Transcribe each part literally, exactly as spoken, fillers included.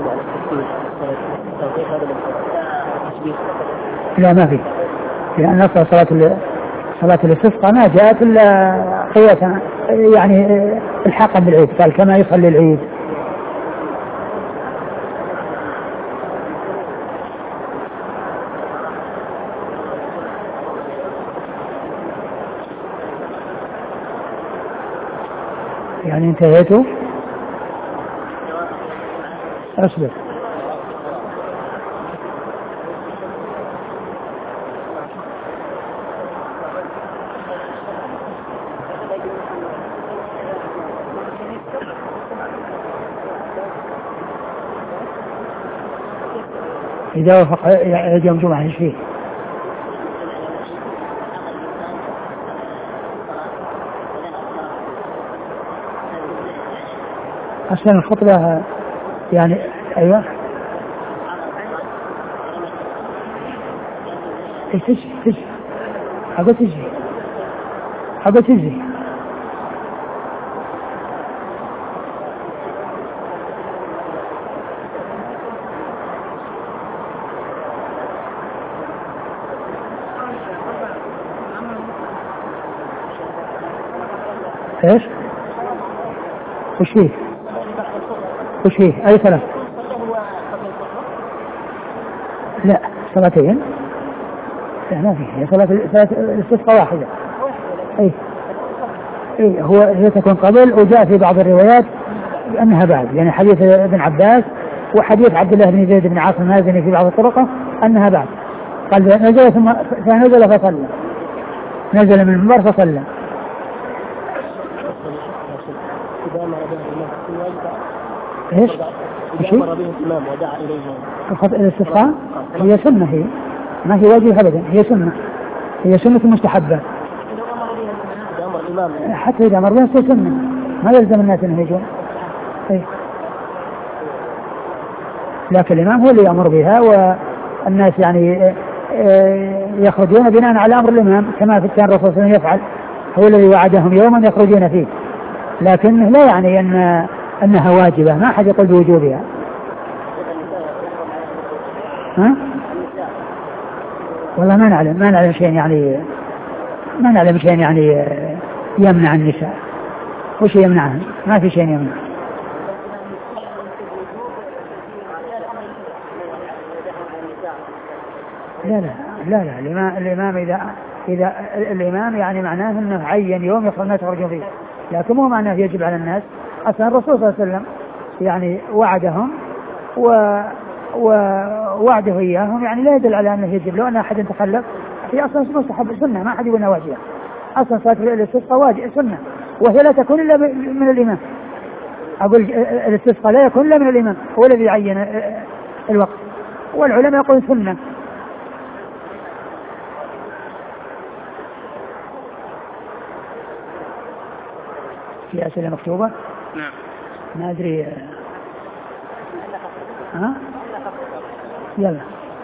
لا ما في، لأن أصل صلاة صلاة الاستسقاء ما جاءت إلا قياسا يعني الحاقا بالعيد، قال كما يصلي العيد. يعني انتهيتوا؟ أصبر. إذا وفق يوم جمعة ايش فيه؟ أصلا الخطبة يعني أيوة تجي تجي حاجة تجي حاجة تجي ايش؟ وش فيه؟ وش فيه؟ أي صلاة؟ لا صلاتين؟ لا ما فيه، هي صلاة الاستسقاء واحدة. أي أي هو هي تكون قبل، وجاء في بعض الروايات أنها بعد، يعني حديث ابن عباس وحديث عبد الله بن زيد بن عاصم المازني في بعض الطرق أنها بعد. قال نزل ثم فنزل فصلى، نزل من المنبر فصلى. ايش؟ امر به الامام ودعا اليه. الاستسقاء هي سنه، هي ما هي واجب ابدا، هي سنه، هي سنه مستحبه. حتى اذا امر بها هي سنه، ما يلزم الناس انهم يجون. إيه؟ لكن الامام هو اللي يامر بها، والناس يعني يخرجون بناء على امر الامام، كما في كان الرسول صلى الله عليه وسلم يفعل، هو الذي وعدهم يوما يخرجون فيه، لكن لا يعني ان أنها واجبة، ما أحد يقول بوجوبها. ها؟ والله ما نعلم ما نعلم شيء يعني ما نعلم شيء يعني يمنع النساء. وش يمنعها؟ ما في شيء يمنع. لا لا لا لا الإمام, الإمام إذا إذا الإمام يعني معناه أنه عين يوم يخرج الناس يخرجون فيه، لكن مو معناه يجب على الناس. أصلا الرسول صلى الله عليه وسلم يعني وعدهم و... ووعده إياهم، يعني لا يدل على أنه يجب. لو أن أحد تخلف هي أصلا مستحب سنة، ما أحد يقولنا واجبة. أصلا صلاة الاستسقاء واجب سنة، وهي لا تكون إلا من الإمام. أقول الاستسقاء لا يكون إلا من الإمام، هو الذي يعين الوقت، والعلماء يقولون سنة. في أسئلة مكتوبة؟ نعم. ما أدري. ها؟ يلا.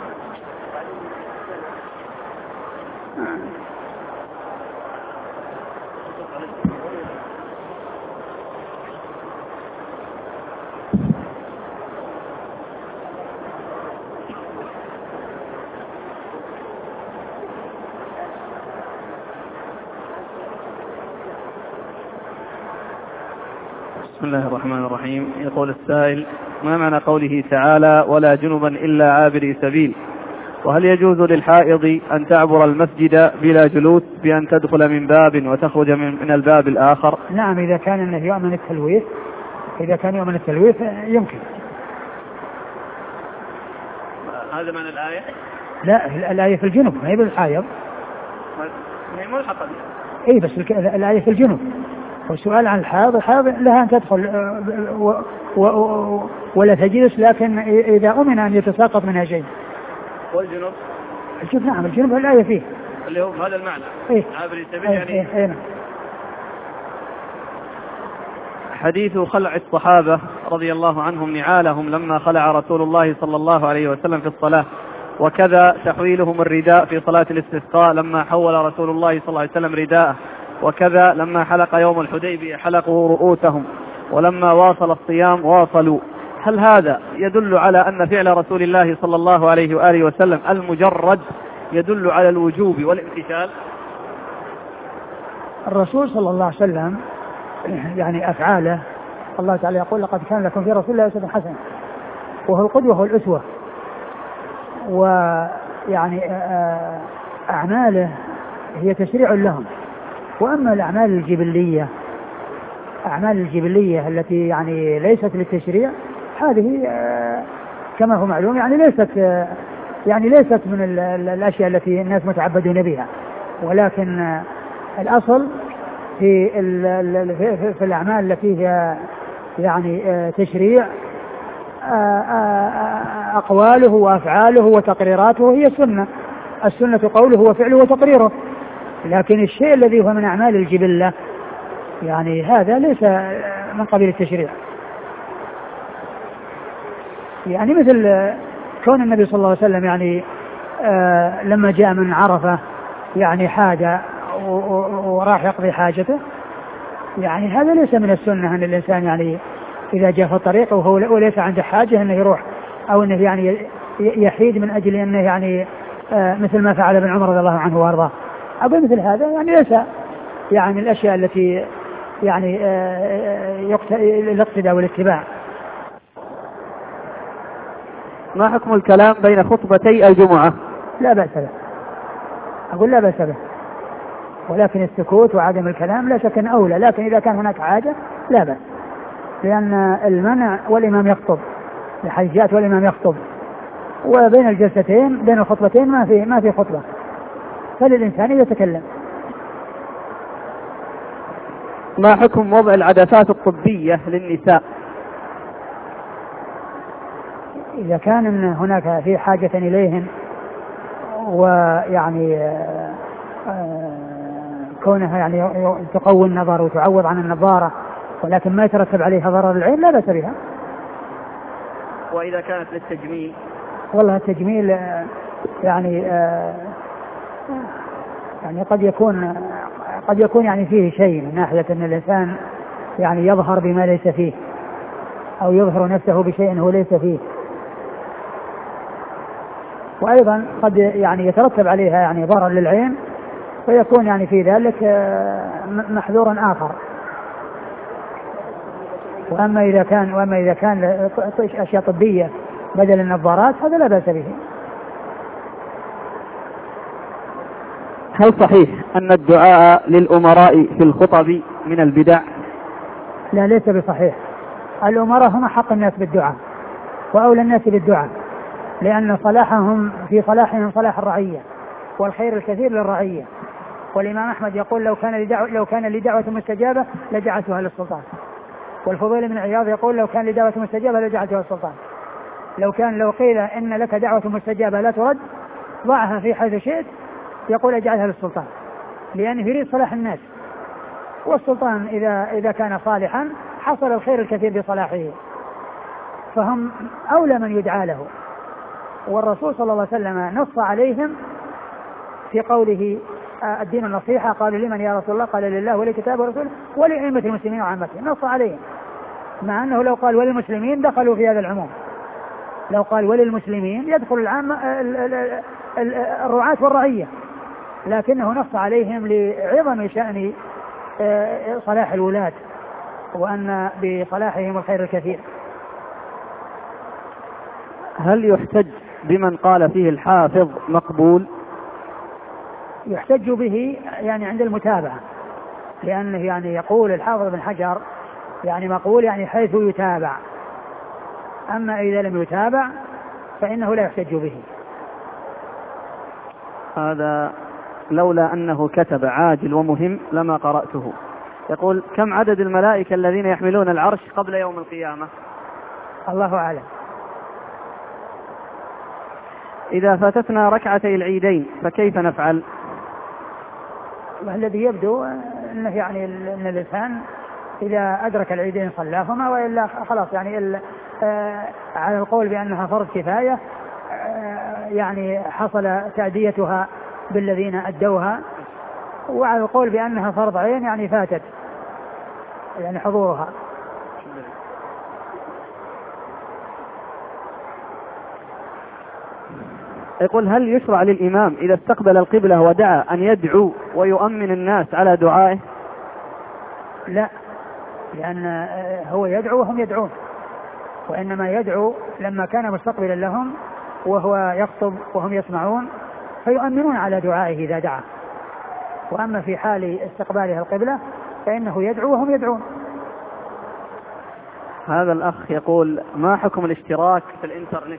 بسم الله الرحمن الرحيم. يقول السائل: ما معنى قوله تعالى ولا جنبا إلا عابري سبيل؟ وهل يجوز للحائض أن تعبر المسجد بلا جلوس بأن تدخل من باب وتخرج من الباب الآخر؟ نعم، إذا كان أنه يؤمن التلويث، إذا كان يؤمن التلويث يمكن. هذا معنى الآية؟ لا، الآية في الجنوب ما هي بالحائض. هي ملحقة. إيه بس الآية في الجنوب، والسؤال عن الحائض، الحائض لها أن تدخل و و و ولا تجلس، لكن إذا أمن أن يتساقط منها شيء. والجنوب؟ الجنوب نعم، الجنوب الآية فيه اللي هو هذا المعنى. إيه؟ عابري سبيل إيه يعني. إيه إيه نعم. حديث خلع الصحابة رضي الله عنهم نعالهم لما خلع رسول الله صلى الله عليه وسلم في الصلاة، وكذا تحويلهم الرداء في صلاة الاستسقاء لما حول رسول الله صلى الله عليه وسلم رداءه، وكذا لما حلق يوم الحديبية حلقوا رؤوسهم، ولما واصل الصيام واصلوا. هل هذا يدل على أن فعل رسول الله صلى الله عليه وآله وسلم المجرد يدل على الوجوب والامتثال؟ الرسول صلى الله عليه وسلم يعني أفعاله الله تعالى يقول لقد كان لكم في رسول الله أسوة حسنة، وهو القدوة والأسوة، ويعني أعماله هي تشريع لهم. وأما الأعمال الجبلية أعمال الجبلية التي يعني ليست للتشريع هذه كما هو معلوم يعني ليست يعني ليست من الأشياء التي الناس متعبدون بها، ولكن الأصل في في الأعمال التي هي يعني تشريع أقواله وأفعاله وتقريراته هي السنة. السنة قوله وفعله وتقريره، لكن الشيء الذي هو من أعمال الجبلة يعني هذا ليس من قبيل التشريع. يعني مثل كون النبي صلى الله عليه وسلم يعني آه لما جاء من عرفة يعني حاجة وراح يقضي حاجته، يعني هذا ليس من السنة أن الإنسان يعني إذا جاء في الطريق وهو وليس عنده حاجة أنه يروح أو أنه يعني يحيد من أجل أنه يعني آه مثل ما فعل ابن عمر رضي الله عنه وارضاه أو مثل هذا، يعني ليس يعني الأشياء التي يعني آه الاقتداء والاتباع. ما حكم الكلام بين خطبتي الجمعة؟ لا بأس به، أقول لا بأس به، ولكن السكوت وعدم الكلام لا شك أولى، لكن إذا كان هناك حاجة لا بأس، لأن المنع والإمام يخطب لحاجات والإمام يخطب، وبين الجلستين بين الخطبتين ما في ما في خطبة، فللإنسان يتكلم. ما حكم وضع العدسات الطبية للنساء؟ إذا كان هناك في حاجة إليهن ويعني كونها يعني تقوي النظر وتعوض عن النظارة ولكن ما يترتب عليها ضرر العين لا بأس بها. وإذا كانت للتجميل؟ والله التجميل يعني يعني قد يكون قد يكون يعني فيه شيء من ناحية أن الإنسان يعني يظهر بما ليس فيه أو يظهر نفسه بشيء هو ليس فيه، وأيضا قد يعني يترتب عليها يعني ضرر للعين فيكون يعني في ذلك محذور آخر. وأما إذا كان وأما إذا كان أشياء طبية بدل النظارات هذا لا بأس به. هل صحيح أن الدعاء للأمراء في الخطب من البدع؟ لا ليس بصحيح. الأمراء هم حق الناس بالدعاء وأولى الناس بالدعاء، لأن صلاحهم في صلاحهم صلاح الرعية والخير الكثير للرعية. والإمام أحمد يقول لو كان لدعوة لو كان لدعوة مستجابة لجعلتها للسلطان. والفضيل بن عياض يقول لو كان لدعوة مستجابة لجعلتها للسلطان. لو كان لو قيل إن لك دعوة مستجابة لا ترد ضعها في حيث شئت يقول اجعلها للسلطان، لأنه يريد صلاح الناس، والسلطان إذا إذا كان صالحا حصل الخير الكثير بصلاحه، فهم أولى من يدعى له. والرسول صلى الله عليه وسلم نص عليهم في قوله الدين النصيحة، قالوا لمن يا رسول الله؟ قال لله ولكتابه ورسوله ولأئمة المسلمين وعامتهم. نص عليهم، مع أنه لو قال وللمسلمين دخلوا في هذا العموم، لو قال وللمسلمين يدخل العام الرعاة والرعية، لكنه نص عليهم لعظم شأن صلاح الولاة وأن بصلاحهم الخير الكثير. هل يحتج بمن قال فيه الحافظ مقبول؟ يحتج به يعني عند المتابعة، لأنه يعني يقول الحافظ بن حجر يعني مقبول يعني حيث يتابع، أما إذا لم يتابع فإنه لا يحتج به. هذا لولا أنه كتب عاجل ومهم لما قرأته. يقول كم عدد الملائكة الذين يحملون العرش قبل يوم القيامة؟ الله أعلم. إذا فاتتنا ركعتي العيدين فكيف نفعل؟ الذي يبدو أنه يعني أن الإنسان إذا أدرك العيدين صلاهما، وإلا خلاص يعني آه على القول بأنها فرض كفاية آه يعني حصل تأديتها بالذين أدوها، وعلى القول بأنها فرض عين يعني فاتت يعني حضورها. يقول هل يشرع للإمام إذا استقبل القبلة ودعا أن يدعو ويؤمن الناس على دعائه؟ لا، لأن هو يدعو وهم يدعون، وإنما يدعو لما كان مستقبلا لهم وهو يخطب وهم يسمعون فيؤمنون على دعائه إذا دعا. وأما في حال استقباله القبلة فإنه يدعو وهم يدعون. هذا الأخ يقول ما حكم الاشتراك في الإنترنت؟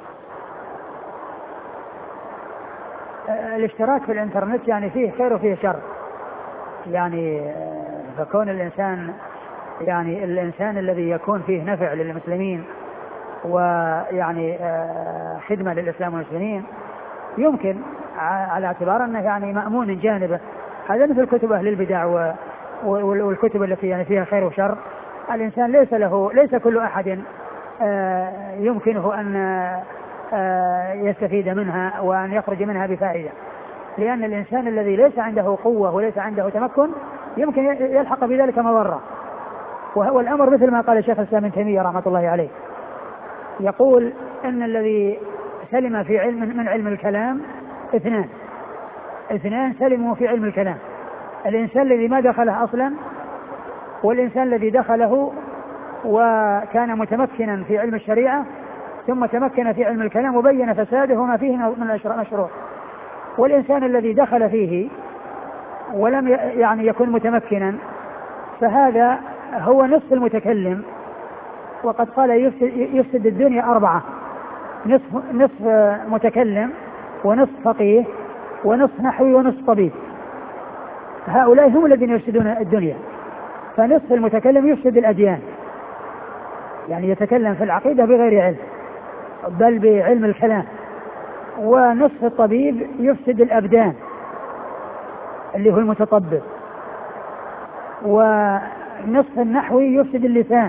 الاشتراك في الإنترنت يعني فيه خير وفيه شر، يعني فكون الإنسان يعني الإنسان الذي يكون فيه نفع للمسلمين ويعني خدمة للإسلام والمسلمين يمكن على اعتبار أنه يعني مأمون جانبه. هذا مثل كتب أهل البدع والكتب التي يعني فيها خير وشر. الإنسان ليس له ليس كل أحد يمكنه أن يستفيد منها وأن يخرج منها بفائدة، لأن الإنسان الذي ليس عنده قوة وليس عنده تمكن يمكن يلحق بذلك مضرة. وهو الأمر مثل ما قال الشيخ الإسلام ابن تيمية رحمة الله عليه، يقول إن الذي سلم في علم من علم الكلام اثنان اثنان سلموا في علم الكلام: الإنسان الذي ما دخله أصلا، والإنسان الذي دخله وكان متمكنا في علم الشريعة ثم تمكن في علم الكلام وبين فساده وما فيه من المشروع. والإنسان الذي دخل فيه ولم يعني يكون متمكنا فهذا هو نصف المتكلم. وقد قال يفسد الدنيا أربعة: نصف, نصف متكلم ونصف فقيه ونصف نحوي ونصف طبيب. هؤلاء هم الذين يفسدون الدنيا. فنصف المتكلم يفسد الأديان، يعني يتكلم في العقيدة بغير علم بل بعلم الكلام. ونصف الطبيب يفسد الأبدان اللي هو المتطبب. ونصف النحوي يفسد اللسان.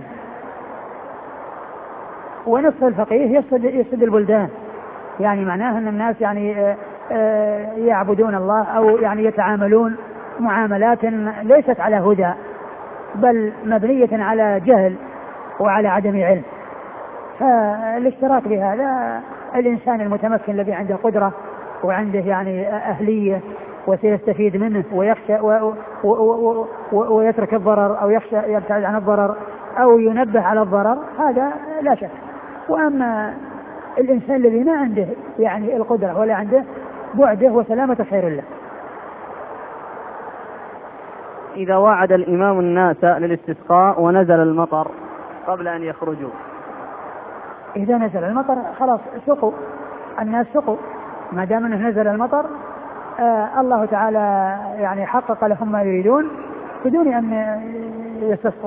ونصف الفقيه يفسد, يفسد البلدان. يعني معناه أن الناس يعني يعبدون الله أو يعني يتعاملون معاملات ليست على هدى بل مبنية على جهل وعلى عدم علم. فالاشتراك بهذا الإنسان المتمكن الذي عنده قدرة وعنده يعني أهلية وسيستفيد منه ويخشى و و و و ويترك الضرر أو يخشى يبتعد عن الضرر أو ينبه على الضرر، هذا لا شك. وأما الإنسان الذي ما عنده يعني القدرة ولا عنده بعده وسلامة خير له. إذا وعد الإمام الناس للاستسقاء ونزل المطر قبل أن يخرجوا، إذا نزل المطر خلاص سقوا الناس، سقوا ما دام أنه نزل المطر. آه الله تعالى يعني حقق لهم ما يريدون بدون أن يستسقوا.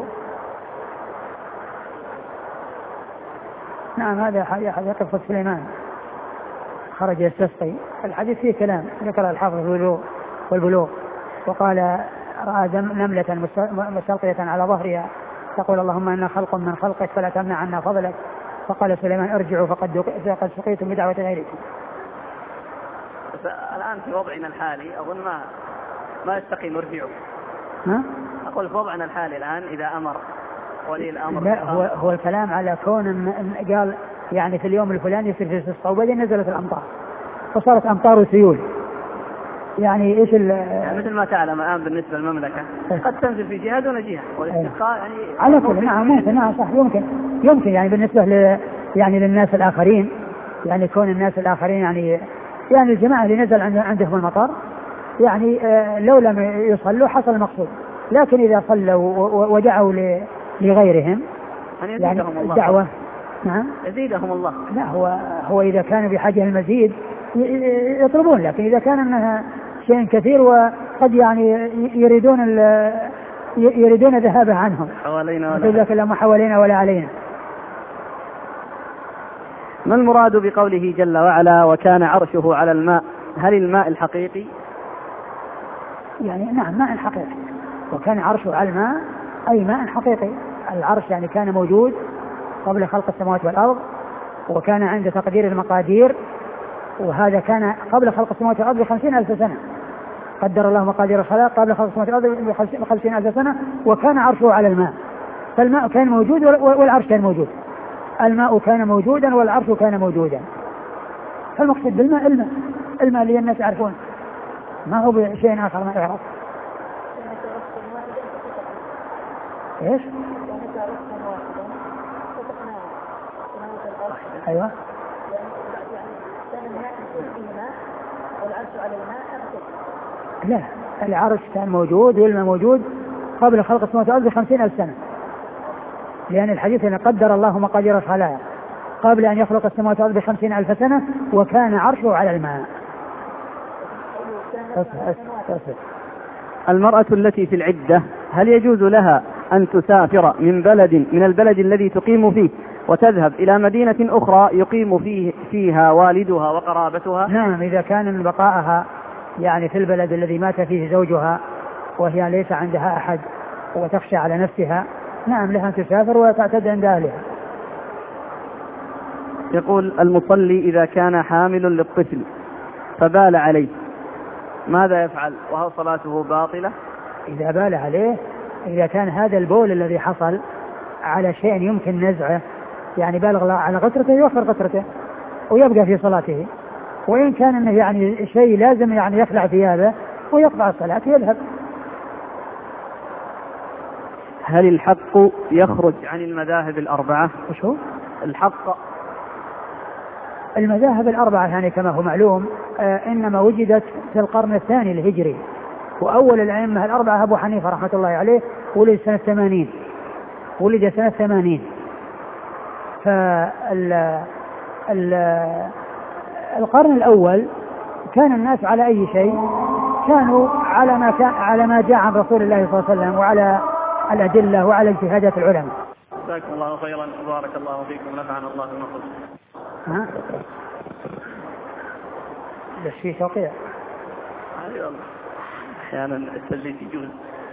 نعم، هذا حديث قصة سليمان خرج يستسقي. الحديث فيه كلام ذكر الحافظ والبلوغ وقال رأى نملة مستلقية على ظهرها تقول اللهم إنا خلق من خلقك فلا تمنع عنا فضلك، فقال سليمان ارجعوا فقد فقد سقيتم بدعوة غيركم. الآن في وضعنا الحالي أظن ما ما يستقيم نرجعه. ها؟ أقول في وضعنا الحالي الآن إذا أمر ولي الأمر. لا، هو, هو الكلام على كون قال يعني في اليوم الفلاني يصير في الاستسقاء وبعدين نزلت الأمطار فصارت أمطار وسيول. يعني ايش يعني مثل ما تعلم الآن بالنسبة للمملكة قد تنزل في جهة دون جهة والاستسقاء يعني على كل. نعم ممكن، نعم صح، يمكن يمكن يعني بالنسبة ل يعني للناس الآخرين، يعني كون الناس الآخرين يعني يعني الجماعة اللي نزل عندهم المطر يعني آه لو لم يصلوا حصل المقصود. لكن إذا صلوا ودعوا لغيرهم يعني الدعوة نعم يزيدهم الله. لا، هو هو إذا كانوا بحاجة للمزيد يطلبون، لكن إذا كان أنها شيء كثير وقد يعني يريدون يريدون ذهابه عنهم حوالينا ولا لا ما حوالينا ولا علينا. ما المراد بقوله جل وعلا وكان عرشه على الماء؟ هل الماء الحقيقي؟ يعني نعم ماء حقيقي. وكان عرشه على الماء أي ماء حقيقي. العرش يعني كان موجود قبل خلق السماوات والأرض وكان عند تقدير المقادير، وهذا كان قبل خلق السماوات والأرض بخمسين ألف سنة. قدر الله مقادير الخلق قبل خلق السماوات والأرض بخمسين ألف سنة وكان عرشه على الماء. فالماء كان موجود والعرش كان موجود. الماء كان موجودا والعرش كان موجودا. فالمقصد بالماء الماء الماء اللي الناس يعرفون، ما هو بشيء آخر ما يعرف. إيش؟ أيوة. لا، العرش كان موجود والماء موجود قبل خلق السماوات والأرض بخمسين ألف سنة، لأن الحديث أن قدر الله مقادير الخلائق قبل أن يخلق السماوات والأرض بخمسين ألف سنة وكان عرشه على الماء. المرأة التي في العدة هل يجوز لها أن تسافر من بلد من البلد الذي تقيم فيه وتذهب إلى مدينة أخرى يقيم فيه فيها والدها وقرابتها؟ نعم، إذا كان بقاءها يعني في البلد الذي مات فيه زوجها وهي ليس عندها أحد وتخشى على نفسها، نعم لها أن تسافر وتعتد عند أهلها. يقول المصلي إذا كان حامل للطفل فبال عليه ماذا يفعل وهل صلاته باطلة؟ إذا بال عليه، إذا كان هذا البول الذي حصل على شيء يمكن نزعه، يعني بالغ على قطرته يوفر قطرته ويبقى في صلاته، وإن كان إنه يعني شيء لازم يعني يخلع ثيابه ويقطع الصلاة يذهب. هل الحق يخرج عن المذاهب الأربعة؟ وش هو الحق؟ المذاهب الأربعة يعني كما هو معلوم آه إنما وجدت في القرن الثاني الهجري، وأول الأئمة الأربعة أبو حنيفة رحمة الله عليه ولد سنة ثمانين ولد سنة ثمانين فال القرن الأول كان الناس على أي شيء كانوا على ما كان على ما جاء عن رسول الله صلى الله عليه وسلم وعلى الأدلة وعلى اجتهادات العلماء. جزاكم الله خيرا وبارك الله فيكم ونفعنا الله بما قلتم. ها؟ بس في توقيع. أيوة أحيانا التلبيس يجوز.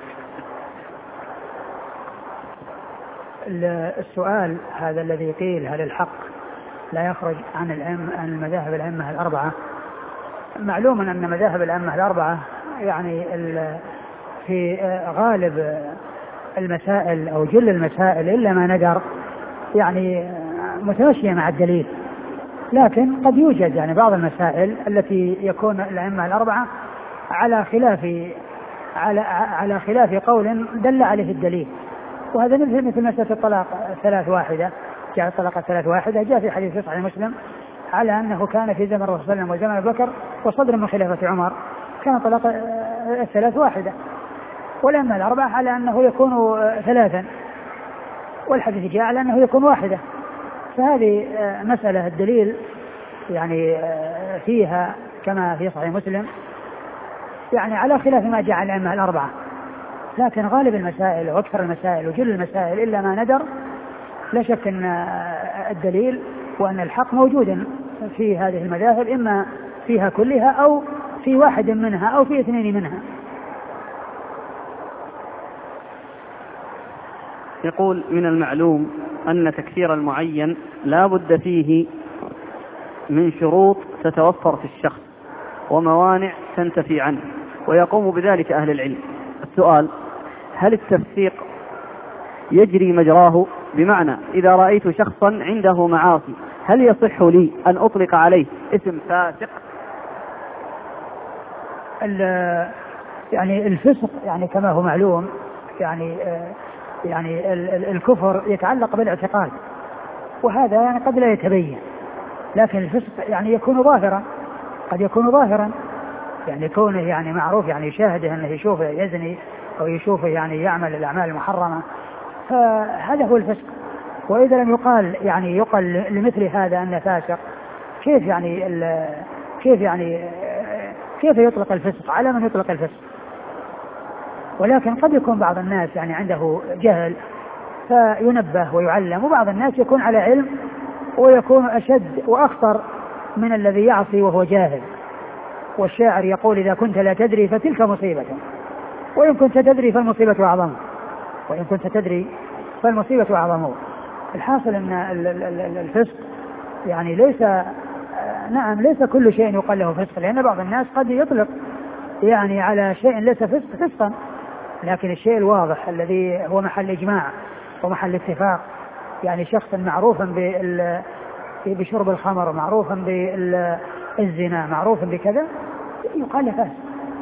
السؤال هذا الذي قيل هل الحق لا يخرج عن الأئمة عن المذاهب الأئمة الأربعة؟ معلوم أن مذاهب الأئمة الأربعة يعني في غالب المسائل أو جل المسائل إلا ما ندر يعني متمشية مع الدليل، لكن قد يوجد يعني بعض المسائل التي يكون الأئمة الأربعة على خلاف على على خلاف قول دل عليه الدليل، وهذا مثل مثل مسألة الطلاق ثلاث واحدة، جاء الطلاق ثلاث واحدة جاء في حديث صحيح مسلم على أنه كان في زمن الرسول صلى الله عليه وسلم وزمن أبي بكر وصدر من خلافة عمر كان طلاق الثلاث واحدة، والأئمة الأربعة على أنه يكون ثلاثا، والحديث جاء على أنه يكون واحدة. فهذه مسألة الدليل يعني فيها كما في صحيح مسلم يعني على خلاف ما جاء عن الأئمة الأربعة، لكن غالب المسائل وأكثر المسائل وجل المسائل إلا ما ندر لا شك أن الدليل وأن الحق موجود في هذه المذاهب، إما فيها كلها أو في واحد منها أو في اثنين منها. يقول من المعلوم أن تكفير المعين لا بد فيه من شروط تتوفر في الشخص وموانع تنتفي عنه ويقوم بذلك أهل العلم. السؤال: هل التفسيق يجري مجراه؟ بمعنى إذا رأيت شخصا عنده معاصي هل يصح لي أن أطلق عليه اسم فاسق؟ يعني الفسق يعني كما هو معلوم يعني يعني الكفر يتعلق بالاعتقاد، وهذا يعني قد لا يتبين، لكن الفسق يعني يكون ظاهرا، قد يكون ظاهرا يعني كونه يعني معروف يعني يشاهده أنه يشوفه يزني أو يشوفه يعني يعمل الأعمال المحرمة، فهذا هو الفسق. وإذا لم يقال يعني يقال لمثل هذا أنه فاسق، كيف يعني كيف يعني كيف يطلق الفسق على من يطلق الفسق؟ ولكن قد يكون بعض الناس يعني عنده جهل فينبه ويعلم، وبعض الناس يكون على علم ويكون أشد وأخطر من الذي يعصي وهو جاهل. والشاعر يقول: إذا كنت لا تدري فتلك مصيبة، وإن كنت تدري فالمصيبة أعظم، وإن كنت تدري فالمصيبة أعظم. الحاصل أن الفسق يعني ليس نعم ليس كل شيء يقال له فسق، لأن بعض الناس قد يطلق يعني على شيء ليس فسق فسقا، لكن الشيء الواضح الذي هو محل إجماع ومحل اتفاق يعني شخص معروفا بشرب الخمر، معروف بالزنا، معروف بكذا، يقال له فاسق.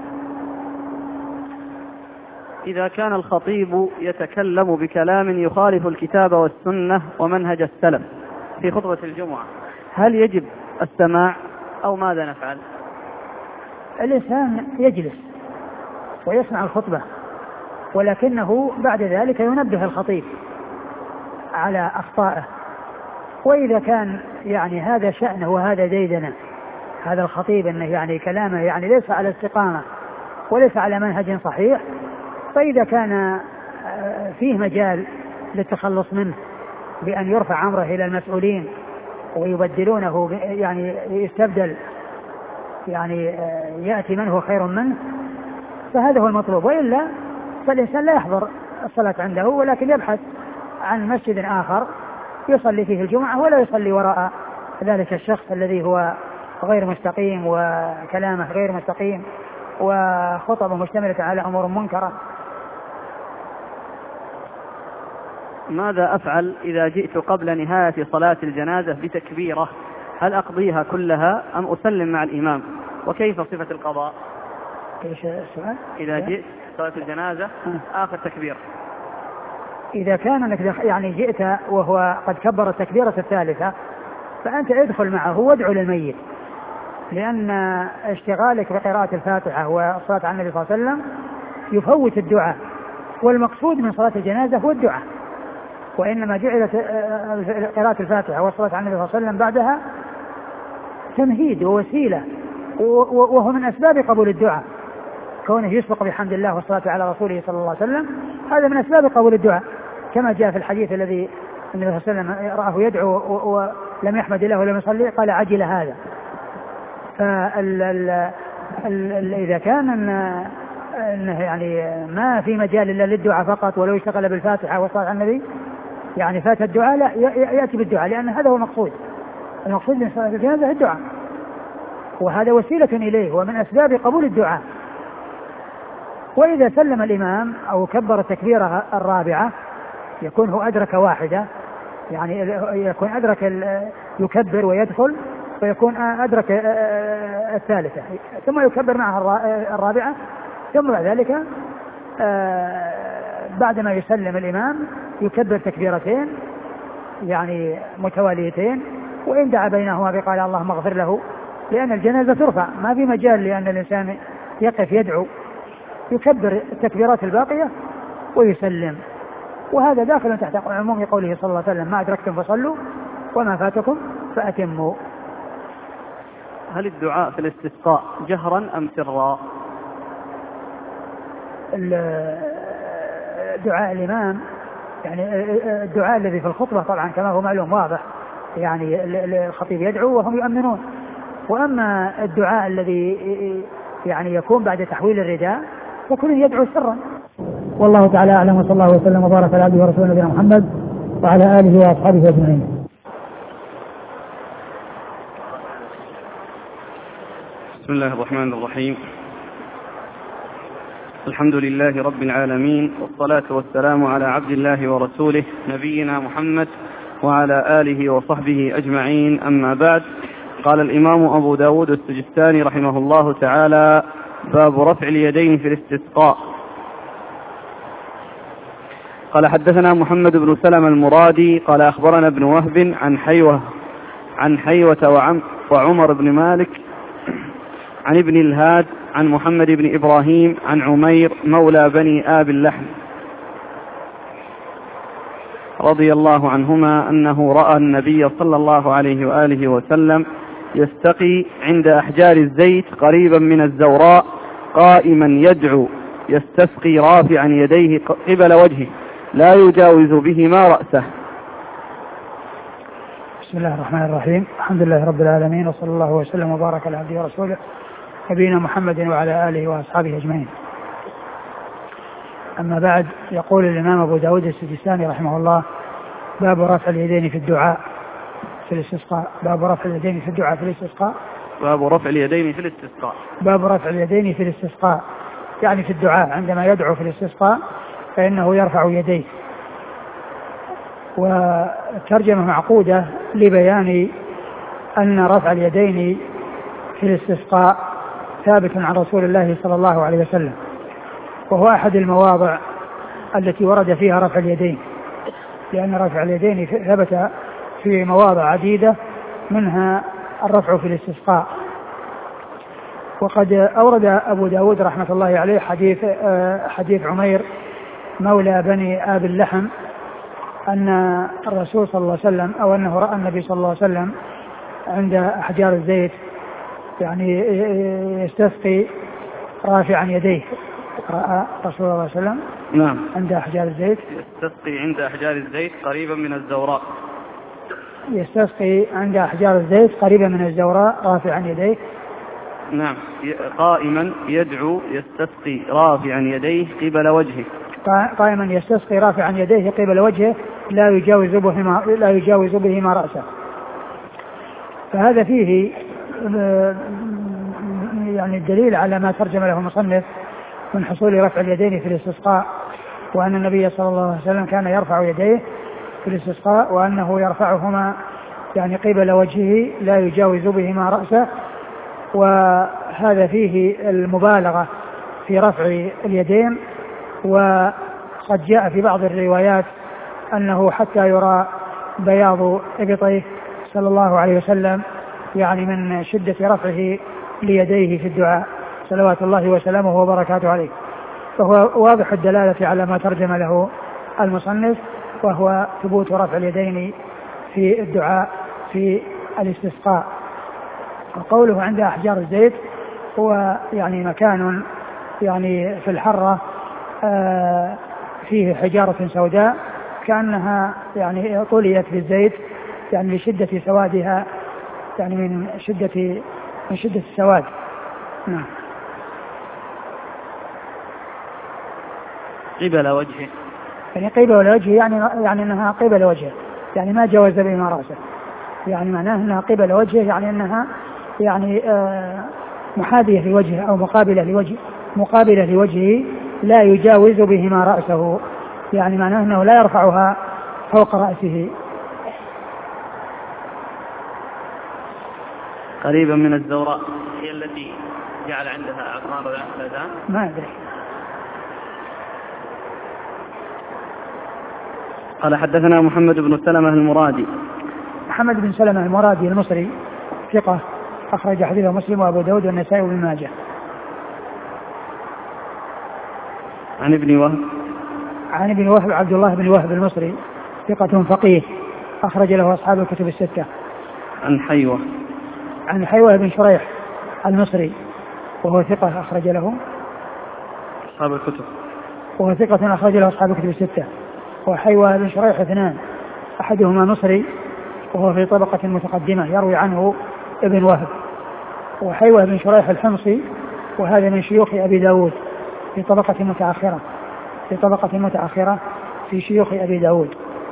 إذا كان الخطيب يتكلم بكلام يخالف الكتاب والسنة ومنهج السلف في خطبة الجمعة، هل يجب السماع أو ماذا نفعل؟ الإنسان يجلس ويسمع الخطبة، ولكنه بعد ذلك ينبه الخطيب على أخطائه. وإذا كان يعني هذا شأنه وهذا ديدنه هذا الخطيب أنه يعني كلامه يعني ليس على استقامة وليس على منهج صحيح، فإذا كان فيه مجال للتخلص منه بأن يرفع أمره إلى المسؤولين ويبدلونه، يعني يستبدل، يعني يأتي من هو خير منه، فهذا هو المطلوب. وإلا فالإنسان لا يحضر الصلاة عنده، ولكن يبحث عن مسجد آخر يصلي فيه الجمعة، ولا يصلي وراء ذلك الشخص الذي هو غير مستقيم وكلامه غير مستقيم وخطبه مشتملة على أمور منكرة. ماذا أفعل إذا جئت قبل نهاية صلاة الجنازة بتكبيرة؟ هل أقضيها كلها أم أسلم مع الإمام؟ وكيف صفة القضاء؟ إيش السؤال؟ إذا جئت صلاة الجنازة آخر تكبير، إذا كان أنك يعني جئت وهو قد كبر التكبيرة الثالثة، فأنت ادخل معه وادعو للميت، لأن اشتغالك بقراءة الفاتحة والصلاة على النبي صلى الله عليه وسلم يفوت الدعاء، والمقصود من صلاة الجنازة هو الدعاء، وإنما جعلت قراءة الفاتحة والصلاة على النبي صلى الله عليه وسلم بعدها تمهيد ووسيلة، وهو من أسباب قبول الدعاء، كونه يسبق بحمد الله والصلاة على رسوله صلى الله عليه وسلم، هذا من أسباب قبول الدعاء، كما جاء في الحديث الذي النبي صلى الله عليه وسلم رآه يدعو ولم يحمد الله ولم يصلي قال عجل هذا. فإذا كان أنه يعني ما في مجال إلا للدعاء فقط، ولو اشتغل بالفاتحة والصلاة على النبي يعني فات الدعاء، لا يأتي بالدعاء، لأن هذا هو المقصود. المقصود من صلاة الجنازة الدعاء، وهذا وسيلة إليه ومن أسباب قبول الدعاء. وإذا سلم الإمام أو كبر التكبيرة الرابعة يكون هو أدرك واحدة، يعني يكون أدرك يكبر ويدخل، فيكون أدرك الثالثة، ثم يكبر معها الرابعة، ثم بعد ذلك بعدما يسلم الإمام يكبر تكبيرتين يعني متواليتين، وإن دعا بينهما بقال اللهم اغفر له، لأن الجنازة ترفع، ما في مجال لأن الإنسان يقف يدعو، يكبر التكبيرات الباقية ويسلم. وهذا داخل تحت عموم قوله صلى الله عليه وسلم ما أدركتم فصلوا وما فاتكم فأتموا. هل الدعاء في الاستسقاء جهرا أم سرا؟ دعاء الإمام يعني الدعاء الذي في الخطبة طبعا كما هو معلوم واضح، يعني الخطيب يدعو وهم يؤمنون. وأما الدعاء الذي يعني يكون بعد تحويل الرداء فكل يدعو سرا. والله تعالى أعلم، وصلى الله وسلم وبارك على عبده ورسوله نبينا محمد وعلى آله وأصحابه أجمعين. بسم الله الرحمن الرحيم. الحمد لله رب العالمين، والصلاة والسلام على عبد الله ورسوله نبينا محمد وعلى آله وصحبه أجمعين، أما بعد. قال الإمام أبو داود السجستاني رحمه الله تعالى: باب رفع اليدين في الاستسقاء. قال حدثنا محمد بن سلمة المرادي قال أخبرنا ابن وهب عن حيوة عن حيوة وعم وعمر بن مالك عن ابن الهاد عن محمد بن إبراهيم عن عمير مولى بني آب اللحم رضي الله عنهما أنه رأى النبي صلى الله عليه وآله وسلم يستقي عند أحجار الزيت قريبا من الزوراء قائما يدعو يستسقي رافعا يديه قبل وجهه لا يجاوز بهما رأسه. بسم الله الرحمن الرحيم. الحمد لله رب العالمين، وصلى الله وسلم وبارك على عبده ورسوله نبينا محمد وعلى آله وأصحابه أجمعين. أما بعد، يقول الإمام أبو داود السجستاني رحمه الله: باب رفع اليدين في الدعاء في الاستسقاء. باب رفع اليدين في الدعاء في الاستسقاء. باب رفع اليدين في الاستسقاء. باب رفع اليدين في الاستسقاء، يعني في الدعاء عندما يدعو في الاستسقاء فإنه يرفع يديه. والترجمة معقودة لبيان أن رفع اليدين في الاستسقاء ثابت عن رسول الله صلى الله عليه وسلم، وهو أحد المواضع التي ورد فيها رفع اليدين، لأن رفع اليدين ثبت في مواضع عديدة منها الرفع في الاستسقاء. وقد أورد أبو داود رحمة الله عليه حديث حديث عمير مولى بني آب اللحم أن الرسول صلى الله عليه وسلم أو أنه رأى النبي صلى الله عليه وسلم عند أحجار الزيت يعني يستسقي رافعا يديه. رأى رسول الله صلى الله عليه وسلم نعم عند أحجار الزيت يستسقي عند أحجار الزيت قريبا من الزوراء يستسقي عند أحجار الزيت قريبا من الزوراء رافعا يديه. نعم قائما يدعو يستسقي رافعا يديه قبل وجهه قائما يستسقي رافعا يديه قبل وجهه لا يجاوز بهما لا يجاوز بهما رأسه. فهذا فيه يعني الدليل على ما ترجم له المصنف من حصول رفع اليدين في الاستسقاء، وأن النبي صلى الله عليه وسلم كان يرفع يديه في الاستسقاء وأنه يرفعهما يعني قبل وجهه لا يجاوز بهما رأسه. وهذا فيه المبالغة في رفع اليدين، وقد جاء في بعض الروايات أنه حتى يرى بياض إبطيه صلى الله عليه وسلم يعني من شدة رفعه ليديه في الدعاء صلوات الله وسلامه وبركاته عليه. فهو واضح الدلالة على ما ترجم له المصنف، وهو ثبوت رفع اليدين في الدعاء في الاستسقاء. وقوله عند أحجار الزيت هو يعني مكان يعني في الحرة آه فيه حجارة سوداء كأنها يعني طليت بالزيت يعني لشدة سوادها يعني من شدة من شدة السواد. نعم. قبل وجهه يعني قبل وجهه يعني يعني انها قبل وجهه يعني ما جاوز بهما رأسه، يعني معناه انها قبل وجهه يعني انها يعني آه محاذية لوجهه او مقابلة لوجه مقابلة لوجهه لا يجاوز بهما رأسه، يعني معناه انه لا يرفعها فوق رأسه. قريبا من الزوراء هي التي جعل عندها أعصار الأذان ما أدري. قال حدثنا محمد بن سلمة المرادي. محمد بن سلمة المرادي المصري ثقة أخرج حديثه مسلم وأبو داود والنسائي وابن ماجه. عن ابن وهب عن ابن وهب عبد الله بن وهب المصري ثقة فقيه أخرج له أصحاب الكتب الستة. عن حيوة عن حيوة بن شريح المصري وهو ثقة أخرج له أصحاب الكتب وهو ثقة أخرج له أصحاب الكتب الستة. وحيوة بن شريح اثنان، أحدهما مصري وهو في طبقة متقدمة يروي عنه ابن وهب، وحيوة بن شريح الحمصي وهذا من شيوخ أبي داود في طبقة متأخرة في طبقة متأخرة في شيوخ أبي داود.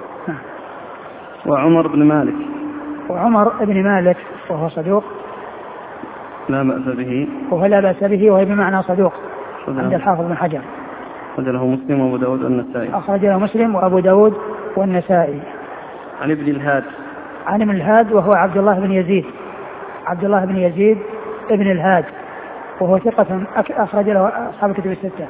وعمر بن مالك وعمر بن مالك وهو صدوق لا بأس به وهو لا بأس به وهو بمعنى صدوق عند الحافظ بن حجر. أخرج له مسلم وأبو داود والنسائي. أخرج له مسلم وأبو داود والنسائي. عن ابن الهاد عن ابن الهاد وهو عبد الله بن يزيد عبد الله بن يزيد ابن الهاد وهو ثقة أخرج له أصحاب الكتب الستة.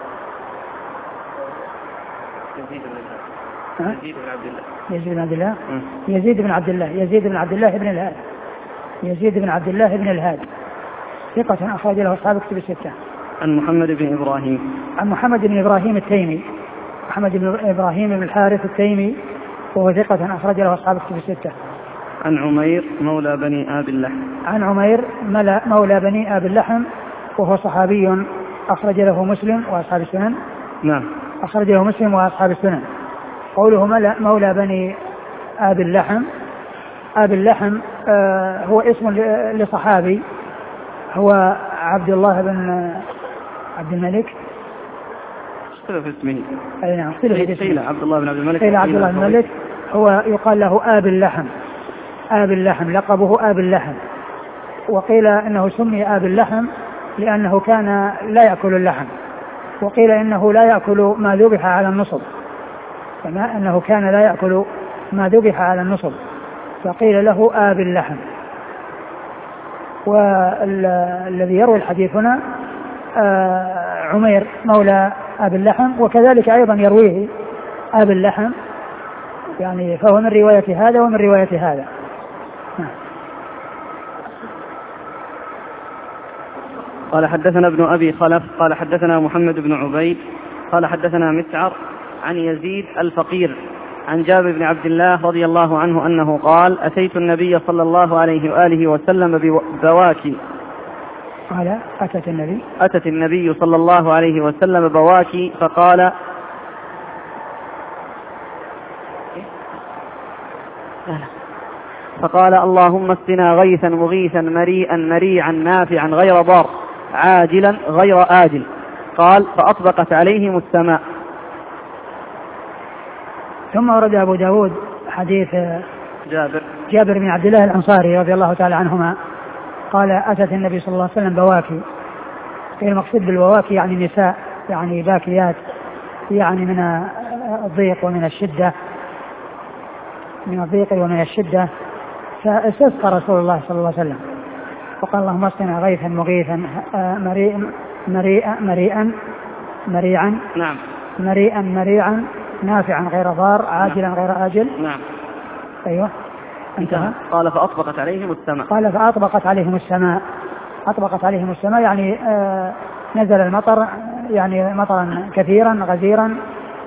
يزيد بن الهاد يزيد بن عبد الله يزيد بن عبد الله يزيد بن عبد الله يزيد بن عبد الله ابن الهاد يزيد بن عبد الله ابن الهاد ثقة أخرج له أصحاب الكتب الستة. عن محمد بن إبراهيم عن محمد بن إبراهيم التيمي محمد بن إبراهيم بن الحارث التيمي وهو ثقة أخرج له أصحاب الكتب الستة. عن عمير مولى بني آب اللحم عن عمير مولى بني آب اللحم وهو صحابي أخرج له مسلم وأصحاب السنن. نعم أخرج له مسلم وأصحاب السنن. قوله مولى بني آب اللحم آب اللحم آه هو اسم لصحابي هو عبد الله بن عبد الملك اختلف اسمه. أي نعم اختلف اسمه. عبد الله بن عبد الملك قيل عبد الله بن الملك هو يقال له آب اللحم آب اللحم لقبه آب اللحم. وقيل إنه سمي آب اللحم لأنه كان لا يأكل اللحم، وقيل إنه لا يأكل ما ذبح على النصب، كما أنه كان لا يأكل ما ذبح على النصب فقيل له آب اللحم. والذي يروي الحديث هنا عمير مولى أبي اللحم، وكذلك أيضا يرويه أبي اللحم، يعني فهو من رواية هذا ومن رواية هذا. قال حدثنا ابن أبي خلف قال حدثنا محمد بن عبيد قال حدثنا مسعر عن يزيد الفقير عن جابر بن عبد الله رضي الله عنه أنه قال أتيت النبي صلى الله عليه وآله وسلم بواكي قال أتت النبي أتت النبي صلى الله عليه وسلم بواكي فقال فقال اللهم اسقنا غيثا مغيثا مريئا مريعا نافعا غير ضار عاجلا غير آجل. قال فأطبقت عليهم السماء. ثم ورد أبو داود حديث جابر جابر بن عبد الله الأنصاري رضي الله تعالى عنهما قال أتت النبي صلى الله عليه وسلم بواكي. المقصود بالبواكي يعني نساء، يعني باكيات، يعني من الضيق ومن الشدة من الضيق ومن الشدة فاستسقى رسول الله صلى الله عليه وسلم وقال اللهم اسقنا غيثا مغيثا مريئا مريئا مريئا مريعا نعم مريئا مريعا نافعا غير ضار عاجلا غير آجل. نعم أيوه انتهى. قال فأطبقت عليهم السماء. قال فأطبقت عليهم السماء. أطبقت عليهم السماء يعني آه نزل المطر، يعني مطرا كثيرا غزيرا،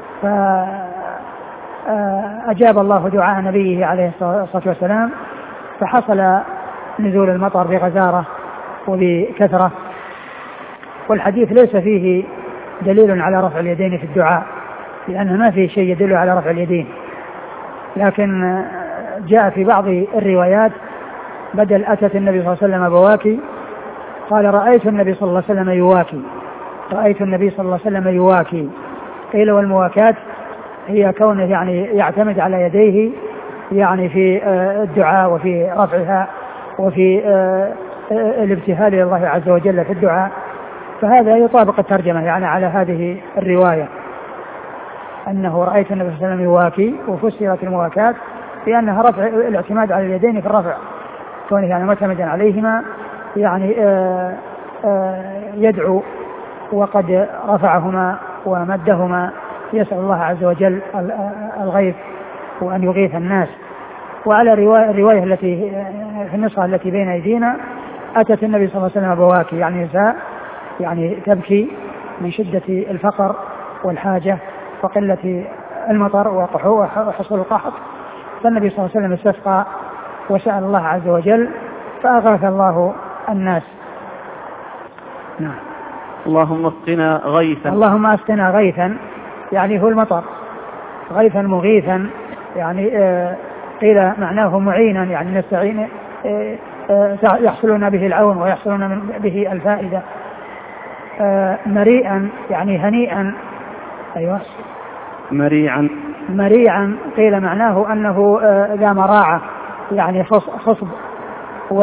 فأجاب الله دعاء نبيه عليه الصلاة والسلام فحصل نزول المطر بغزارة وبكثرة. والحديث ليس فيه دليل على رفع اليدين في الدعاء، لأنه ما فيه شيء يدل على رفع اليدين، لكن جاء في بعض الروايات بدل أتت النبي صلى الله عليه وسلم بواكي قال رأيت النبي صلى الله عليه وسلم يواكي رأيت النبي صلى الله عليه وسلم يواكي. قيل والمواكاة هي كونه يعني يعتمد على يديه يعني في الدعاء وفي رفعها وفي الابتهال إلى الله عز وجل في الدعاء، فهذا يطابق الترجمة يعني على هذه الرواية أنه رأيت النبي صلى الله عليه وسلم يواكي، وفسرت المواكاة بأنها رفع الاعتماد على اليدين في الرفع، كونه يعني معتمدا عليهما يعني آآ آآ يدعو وقد رفعهما ومدهما يسأل الله عز وجل الغيث وأن يغيث الناس. وعلى الرواية التي في النسخة التي بين أيدينا أتت النبي صلى الله عليه وسلم بواكي يعني نساء يعني تبكي من شدة الفقر والحاجة وقلة المطر وحصول القحط، فالنبي صلى الله عليه وسلم استسقى وسأل الله عز وجل فأغاث الله الناس. نعم. اللهم اسقنا غيثا. اللهم اسقنا غيثا يعني هو المطر، غيثا مغيثا يعني آه قيل معناه معينا يعني نستعين آه آه يحصلون به العون ويحصلون به الفائدة. آه مريئا يعني هنيئا. أيوة مريعا. مريعا قيل معناه أنه آه ذا مراعة يعني خصب، و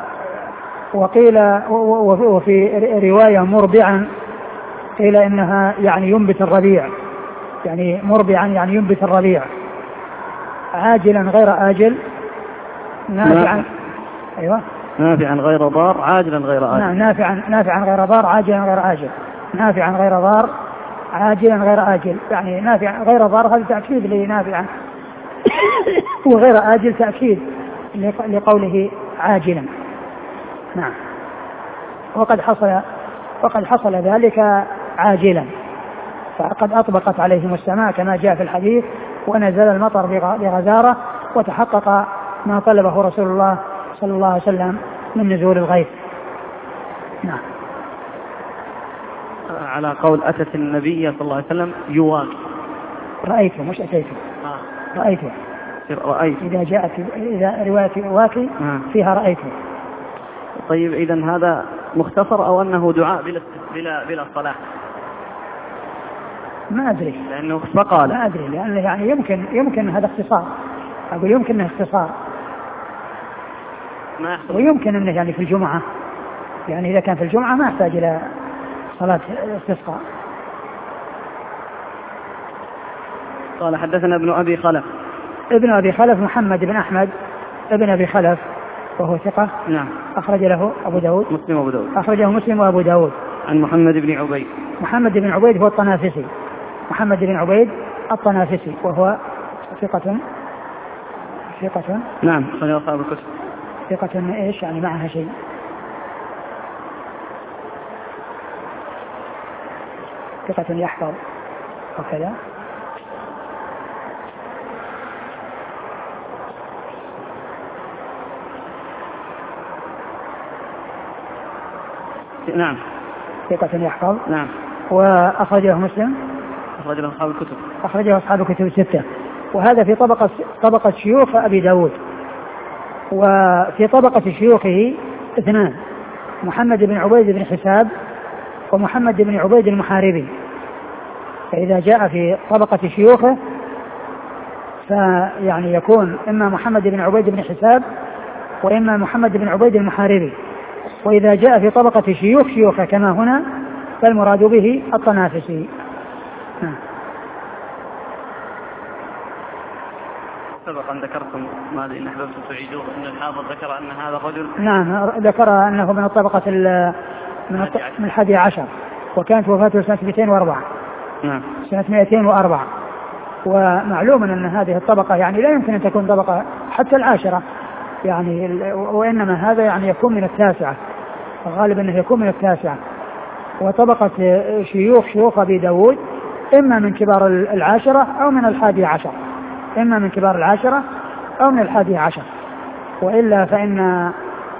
وقيل وفي رواية مربعا قيل إنها يعني ينبت الربيع، يعني مربعا يعني ينبت الربيع. عاجلا غير آجل نافعا. أيوة نافعا غير ضار عاجلا غير آجل. نعم نافعا نافعا غير ضار عاجلا غير آجل. نافعا غير ضار عاجلا غير آجل يعني نافعا غير ضار هذا تأكيد لنافعا وغير آجل تأكيد لقوله عاجلا. نعم. وقد حصل وقد حصل ذلك عاجلا، فقد أطبقت عليهم السماء كما جاء في الحديث ونزل المطر بغزارة وتحقق ما طلبه رسول الله صلى الله عليه وسلم من نزول الغيث. نعم. على قول أتت النبي صلى الله عليه وسلم يواكي. رأيته مش أتيته. آه. رأيته. رأيت. إذا جاءت إذا رواية واكي فيها رأيته. طيب إذن هذا مختصر أو أنه دعاء بلا بلا بلا صلاة؟ ما أدري. لأنه فقال. ما أدري لأنه يعني يمكن يمكن هذا اختصار. أقول يمكن انه اختصار. ما ويمكن أنه يعني في الجمعة، يعني إذا كان في الجمعة ما يحتاج إلى صلاة استسقاء. قال حدثنا ابن أبي خلف. ابن أبي خلف محمد بن أحمد ابن أبي خلف وهو ثقة. نعم. أخرج له أبو داود. مسلم وأبو داود. أخرجه مسلم وأبو داود. عن محمد بن عبيد. محمد بن عبيد هو الطنافسي. محمد بن عبيد الطنافسي وهو ثقة. ثقة. نعم. أخرج أصحاب الكتب. ثقة إيش يعني معها شيء. ثقة يحفظ وكذا. نعم. ثقة يحفظ. نعم. وأخرجه مسلم. أخرجه أصحاب الكتب. أخرجه أصحاب الكتب الستة. وهذا في طبقة طبقة شيوخ أبي داود. وفي طبقة شيوخه اثنان، محمد بن عبيد بن حساب ومحمد بن عبيد المحاربي. فإذا جاء في طبقة شيوخه فيعني يكون إما محمد بن عبيد بن حساب وإما محمد بن عبيد المحاربي. وإذا جاء في طبقة شيوخ شيوخه كما هنا فالمراد به الطنافسي. سبق أن ذكرتم ماذا إن أحببتم تعيدوه أن الحافظ ذكر أن هذا الرجل. نعم ذكر أنه من الطبقة من من الحادي عشر، وكانت وفاته سنة مئتين وأربعة. نعم. سنة مئتين وأربعة. ومعلوم أن هذه الطبقة يعني لا يمكن أن تكون طبقة حتى العاشرة يعني، وإنما هذا يعني يكون من التاسعة، غالبا أنه يكون من التاسعة. وطبقة شيوخ شيوخ أبي داود إما من كبار العاشرة أو من الحادي عشر، إما من كبار العاشرة أو من الحادي عشر. وإلا فإن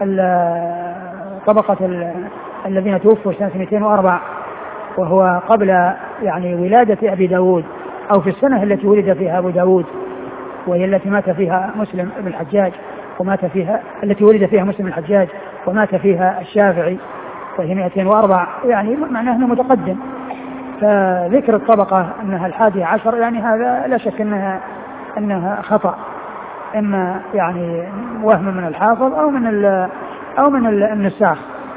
طبقة الذين توفوا سنة مئتين وأربعة وهو قبل يعني ولادة أبي داود أو في السنة التي ولد فيها أبو داود وهي التي مات فيها مسلم بن الحجاج ومات فيها التي ولد فيها مسلم بن الحجاج ومات فيها الشافعي وهي مئتين وأربعة، يعني معناه أنه متقدم. فذكر الطبقة أنها الحادي عشر يعني هذا لا شك أنها أنها خطأ، إما يعني وهم من الحافظ أو من أو من النساخ.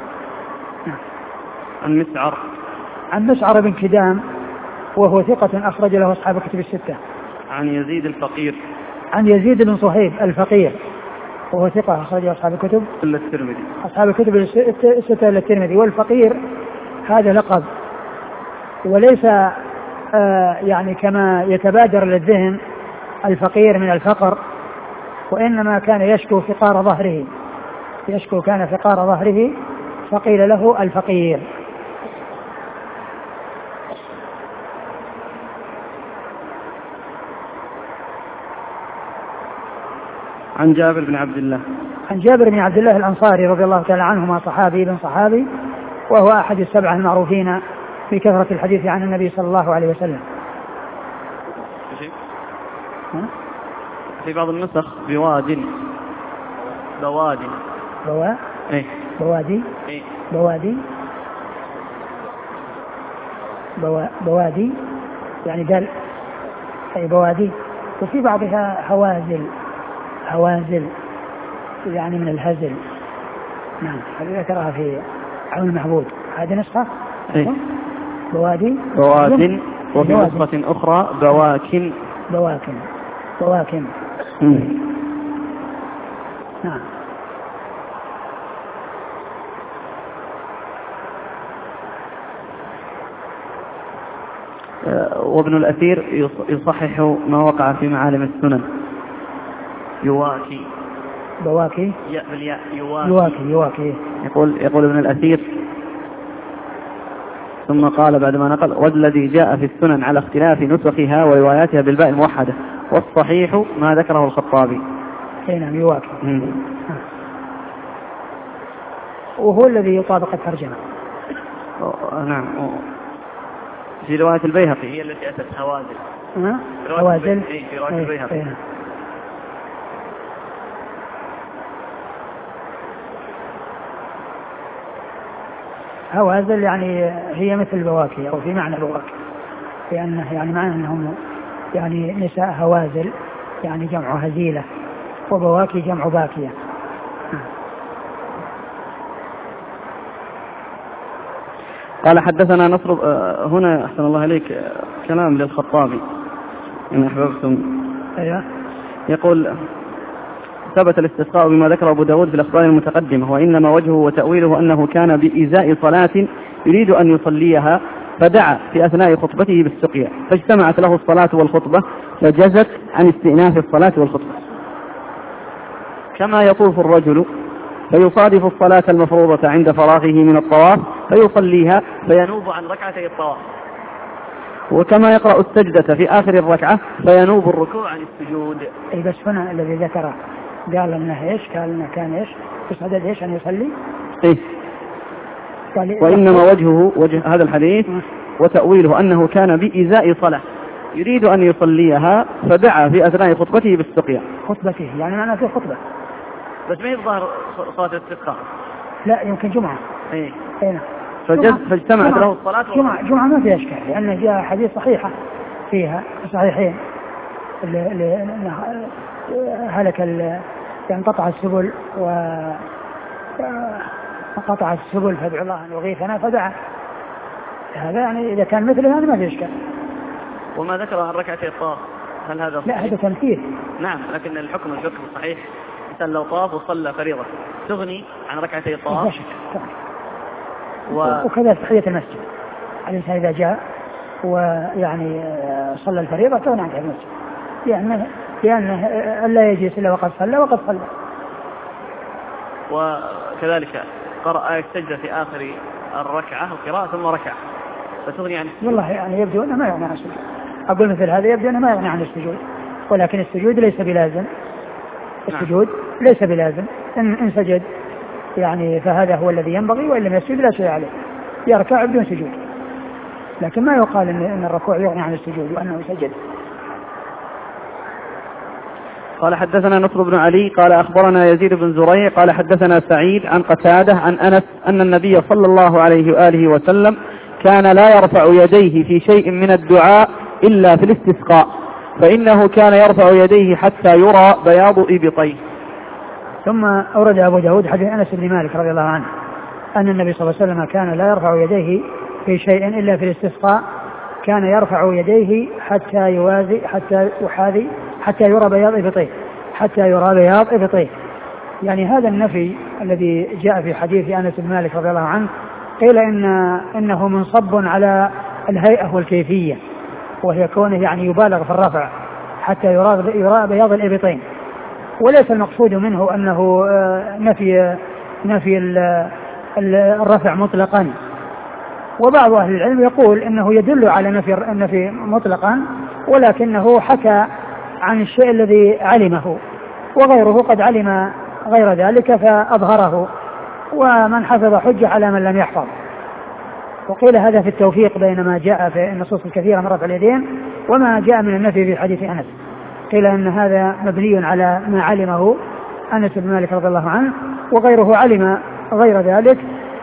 عن مسعر. عن مسعر بن كدام وهو ثقة أخرج له أصحاب الكتب الستة. عن يزيد الفقير. عن يزيد بن صهيب الفقير وهو ثقة أخرج له أصحاب الكتب إلا الترمذي. أصحاب الكتب الستة إلا الترمذي. والفقير هذا لقب وليس آه يعني كما يتبادر للذهن الفقير من الفقر، وإنما كان يشكو فقار ظهره، يشكو كان فقار ظهره فقيل له الفقير. عن جابر بن عبد الله. عن جابر بن عبد الله الأنصاري رضي الله تعالى عنهما، صحابي بن صحابي، وهو أحد السبعة المعروفين في كثرة الحديث عن النبي صلى الله عليه وسلم. في بعض النسخ بواد بواد بوا ايه بوادي ايه بوادي بوا بوادي يعني قال أي بوادي. وفي بعضها هوازل هوازل يعني من الهزل. نعم هذه ذكرها في عون المعبود. هذه نسخة ايه بوادي بواد، وفي نسخة أخرى بواكن بواكن بواكن. نعم. وابن الأثير يصحح ما وقع في معالم السنن. يواكي بواكي يا بالياء يواكي يواكي يواكي. يقول يقول ابن الأثير ثم قال بعد ما نقل: والذي جاء في السنن على اختلاف نسخها ورواياتها بالباء الموحدة، والصحيح ما ذكره الخطابي. نعم يواكي. وهو الذي يطابق الترجمة. نعم. في رواية البيهقي هي التي أتت هوازل. أه؟ هوازل أي في رواية البيهقي. أيه. هوازل يعني هي مثل بواكي أو في معنى بواكي، لأنه يعني معنى أنهم يعني نساء هوازل يعني جمع هزيلة، وبواكي جمع باكية. قال: حدثنا نصر. هنا أحسن الله عليك كلام للخطابي إن أحببتم. أيوة. يقول: ثبت الاستسقاء بما ذكر أبو داود في الأخبار المتقدمة، وإنما وجهه وتأويله أنه كان بإزاء صلاة يريد أن يصليها فدعا في أثناء خطبته بالسقيا فاجتمعت له الصلاة والخطبة فجزت عن استئناف الصلاة والخطبة. كما يطوف الرجل فيصادف الصلاة المفروضة عند فراغه من الطواف فيصليها فينوب عن ركعتي الطواف، وكما يقرأ السجدة في آخر الركعة فينوب الركوع عن السجود. أي بس هنا الذي ذكره قال انه ايش؟ قال انه كان ايش؟ يصعد ايش ان يصلي؟ إيه؟ وإنما وجهه وجه هذا الحديث وتأويله أنه كان بإزاء صلاة يريد أن يصليها فدعا في أثناء خطبته بالسقيا. خطبته يعني معناه في خطبة، بس ما يظهر صلاة الاستسقاء. لا يمكن جمعة. إيه؟ إيه؟ فجز فاجتمعت له الصلاة. جمعة جمعة ما فيها إشكال لأن جاء حديث صحيحة فيها صحيحين اللي هلك يعني قطع السبل وقطع السبل فادعوا الله أن يغيثنا فدعا. هذا يعني إذا كان مثله هذا ما فيه إشكال. وما ذكر عن ركعتي الطواف هل هذا صحيح؟ لا هذا تمثيل. نعم لكن الحكم الفقهي صحيح. مثلا لو طاف وصلى فريضة تغني عن ركعتي الطواف. و... وكذا تحية المسجد الإنسان إذا جاء ويعني صلى الفريضة تغني عن تحية المسجد لأنه لأنه لا يجلس إلا وقد صلى وقد صلى. وكذلك قرأ آية السجدة في آخر الركعة وقراءة ثم ركع فتغني عن السجود. والله يعني يبدو أنه ما يغني عن السجود. أقول مثل هذا يبدو أنه ما يغني عن السجود، ولكن السجود ليس بلازم. السجود ليس بلازم. إن, إن سجد يعني فهذا هو الذي ينبغي، وإن لم يسجد لا شيء عليه، يركع بدون سجود. لكن ما يقال إن, إن الركوع يغني عن السجود وأنه سجد. قال حدثنا نصر بن علي قال أخبرنا يزيد بن زريع قال حدثنا سعيد عن قتادة عن أنس أن النبي صلى الله عليه وآله وسلم كان لا يرفع يديه في شيء من الدعاء إلا في الاستسقاء، فإنه كان يرفع يديه حتى يرى بياض إبطيه. ثم أورد أبو داود حديث أنس بن مالك رضي الله عنه أن النبي صلى الله عليه وسلم كان لا يرفع يديه في شيء إلا في الاستسقاء، كان يرفع يديه حتى يوازي حتى يحاذي حتى يرى بياض إبطيه حتى يرى بياض إبطيه. يعني هذا النفي الذي جاء في حديث أنس بن مالك رضي الله عنه قيل إن إنه منصب على الهيئة والكيفية، وهي كونه يعني يبالغ في الرفع حتى يرى يرى بياض الإبطين، وليس المقصود منه أنه نفي نفي الرفع مطلقا. وبعض أهل العلم يقول إنه يدل على نفي النفي مطلقا، ولكنه حكى عن الشيء الذي علمه، وغيره قد علم غير ذلك فأظهره، ومن حفظ حجة على من لم يحفظ. وقيل هذا في التوفيق بين ما جاء في النصوص الكثيرة من رفع اليدين وما جاء من النفي في حديث أنس. قيل أن هذا مبني على ما علمه أنس بن مالك رضي الله عنه، وغيره علم غير ذلك،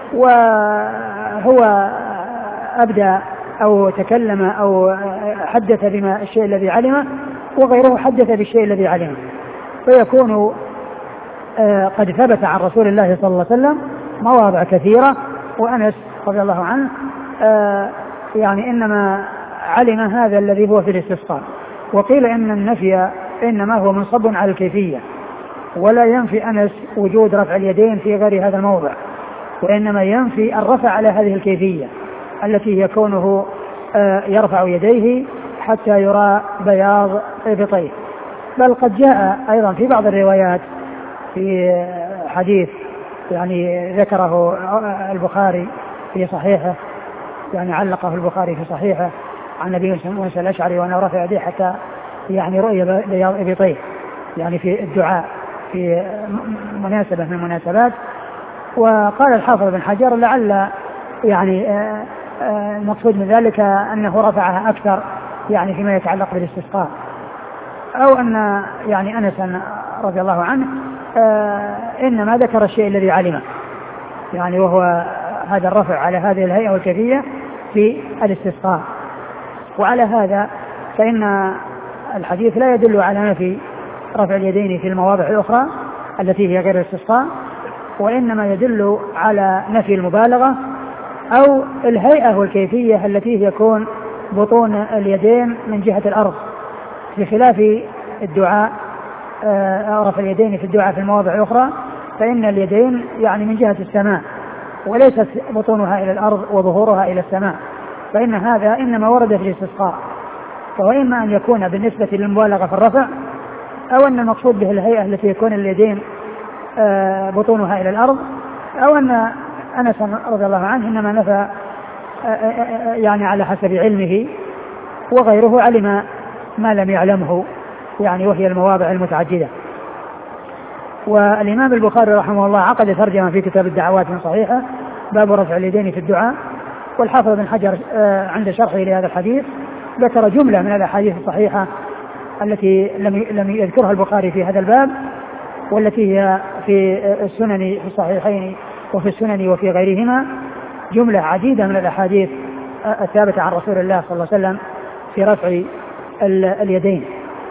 وهو أبدى أو تكلم أو حدث بما الشيء الذي علمه، وغيره حدث بالشيء الذي علمه، فيكون قد ثبت عن رسول الله صلى الله عليه وسلم مواضع كثيرة، وأنس رضي الله عنه يعني إنما علم هذا الذي هو في الاستسقاء. وقيل إن النفي إنما هو منصب على الكيفية، ولا ينفي أنس وجود رفع اليدين في غير هذا الموضع، وإنما ينفي الرفع على هذه الكيفية التي هي كونه يرفع يديه حتى يرى بياض إبطيه. بل قد جاء أيضا في بعض الروايات في حديث يعني ذكره البخاري في صحيحه، يعني علقه البخاري في صحيحه عن أبي موسى الأشعري وأنه رفع يديه حتى يعني رؤية بياض إبطيه، يعني في الدعاء في مناسبة من المناسبات. وقال الحافظ بن حجر لعل يعني المقصود من ذلك أنه رفعها أكثر يعني فيما يتعلق بالاستسقاء، أو أن يعني أنس رضي الله عنه إنما ذكر الشيء الذي علمه، يعني وهو هذا الرفع على هذه الهيئة والكيفية في الاستسقاء. وعلى هذا فإن الحديث لا يدل على نفي رفع اليدين في المواضع الأخرى التي هي غير الاستسقاء، وإنما يدل على نفي المبالغة أو الهيئة والكيفية التي يكون بطون اليدين من جهة الأرض، بخلاف الدعاء رفع اليدين في الدعاء في المواضع الأخرى فإن اليدين يعني من جهة السماء وليست بطونها إلى الأرض وظهورها إلى السماء، فإن هذا إنما ورد في الاستسقاء، فهو إما أن يكون بالنسبة للمبالغة في الرفع أو أن المقصود به الهيئة التي يكون اليدين بطونها إلى الأرض، أو أن أنس رضي الله عنه إنما نفى يعني على حسب علمه وغيره علم ما لم يعلمه يعني وهي المواضع المتعددة. والإمام البخاري رحمه الله عقد ترجمة في كتاب الدعوات من صحيحة باب رفع اليدين في الدعاء، والحافظ بن حجر عند شرحه لهذا الحديث ذكر جملة من الأحاديث الصحيحة التي لم يذكرها البخاري في هذا الباب، والتي هي في السنن في الصحيحين وفي السنن وفي غيرهما جملة عديدة من الأحاديث الثابتة عن رسول الله صلى الله عليه وسلم في رفع اليدين.